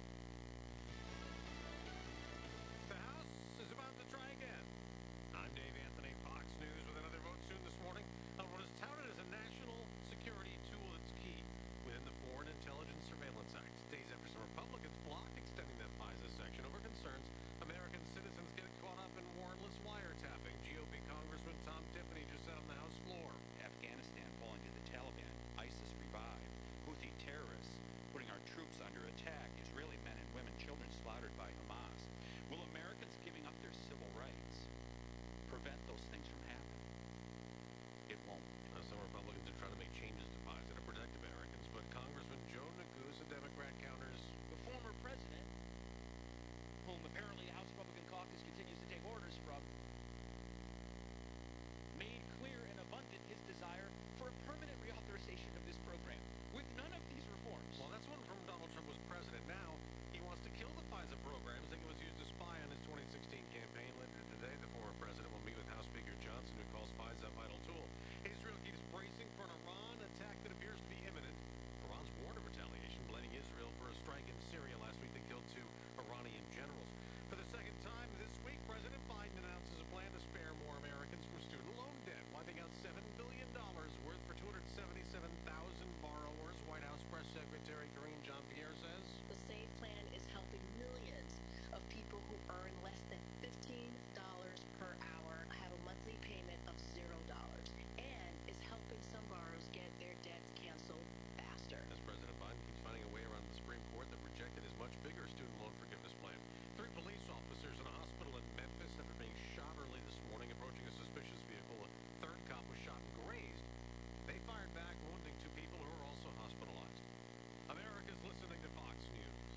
The House is about to try again. I'm Dave Anthony, Fox News, with another vote soon this morning on what is touted as a national security tool that's key within the Foreign Intelligence Surveillance Act. Days after some Republicans blocked extending that FISA section over concerns American citizens get caught up in warrantless wiretapping. GOP Congressman Tom Tiffany just sat on the House floor. Afghanistan falling to the Taliban, ISIS revived, Houthi terrorists putting our troops under attack, Israeli men and women, children slaughtered by Hamas. Will Americans giving up their civil rights prevent those things from happening? It won't. Some Republicans are trying to make changes to FISA to protect Americans, but Congressman Joe Neguse, a Democrat, counters. The former president, whom apparently the House Republican caucus continues to take orders from, made clear and abundant his desire for a permanent reauthorization of this program, with none of these reforms. Well, that's one from Donald Trump was president. Now, he wants to kill the FISA program, saying it was used to spy on his 2016 campaign. Later today, the former president will meet with House Speaker Johnson, who calls FISA a vital tool. Israel keeps bracing for an Iran attack that appears to be imminent. Iran's warned of retaliation, blaming Israel for a strike in Syria last week that killed 2 Iranian generals. For the second time this week, President Biden announces a plan to spare more Americans from student loan debt, wiping out $7 billion worth for 277,000 borrowers. White House Press Secretary Karine Jean-Pierre says The SAVE plan is helping millions of people who earn less than $15 per hour, have a monthly payment of $0, and is helping some borrowers get their debts canceled faster. as President Biden keeps finding a way around the Supreme Court that rejected his much bigger student loan forgiveness plan. 3 police officers in a hospital in Memphis after being shot early this morning approaching a suspicious vehicle. A third cop was shot and grazed. They fired back, wounding 2 people who are also hospitalized. America's listening to Fox News.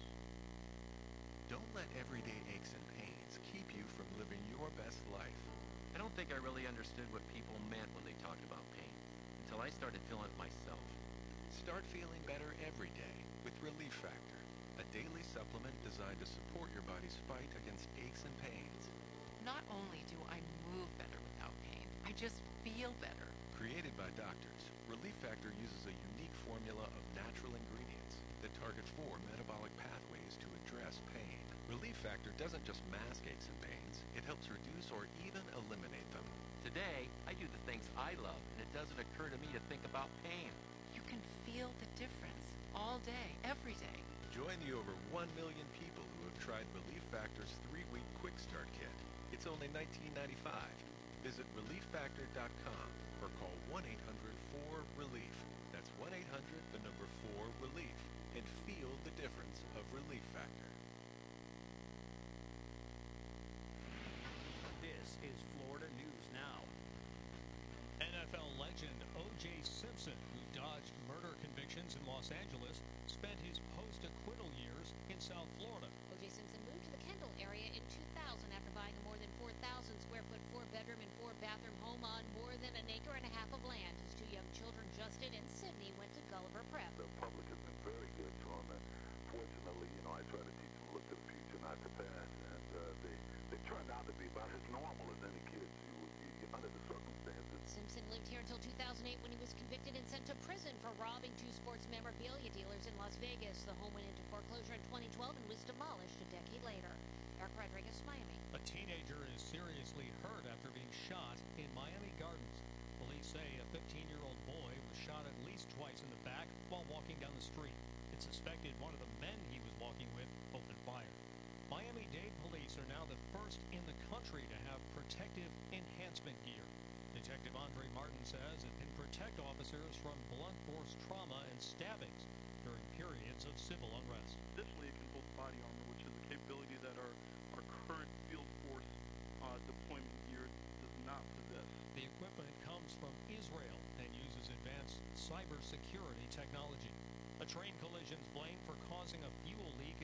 Don't let everyday aches and pains keep you from living your best life. I don't think I really understood what people meant when they talked about pain until I started feeling it myself. Start feeling better every day with Relief Factor, a daily supplement designed to support your body's fight against aches and pains. Not only do I move better without pain, I just feel better. Created by doctors, Relief Factor uses a unique formula of natural ingredients that target 4 metabolic pathways to address pain. Relief Factor doesn't just mask aches and pains, it helps reduce or even eliminate them. Today, I do the things I love, and it doesn't occur to me to think about pain. You can feel the difference all day, every day. Join the over 1 million people who have tried Relief Factor's 3-week Quick Start Kit. It's only $19.95. Visit ReliefFactor.com or call 1-800-4RELIEF. That's 1-800-4RELIEF. And feel the difference of Relief Factor. This is Florida News Now. NFL legend O.J. Simpson, who dodged murder convictions in Los Angeles, spent his post-acquittal years in South Florida. O.J. Simpson moved to the Kendall area in 2000 after buying a more than 4,000 square foot 4-bedroom and 4-bathroom home on more than an acre and a half of land. His 2 young children, Justin and Sydney, went to Gulliver Prep. The public has been very good to him, and fortunately, I try to teach them to look to the future, not the past, and they turned out to be about as normal as any kids under the circumstances. Simpson lived here until 2008 when he was convicted and sent to prison for robbing 2 sports memorabilia dealers in Las Vegas. The home went into foreclosure in 2012 and was demolished a decade later. Eric Rodriguez, Miami. A teenager is seriously hurt after being shot in Miami Gardens. Police say a 15-year-old boy was shot at least twice in the back while walking down the street. It's suspected one of the men he was walking with opened fire. Miami-Dade police are now the first in the country to have protective enhancement gear. Detective Andre Martin says it can protect officers from blunt force trauma and stabbings during periods of civil unrest. Additionally, it can hold body armor, which is a capability that our current field force deployment gear does not possess. The equipment comes from Israel and uses advanced cybersecurity technology. A train collision's blamed for causing a fuel leak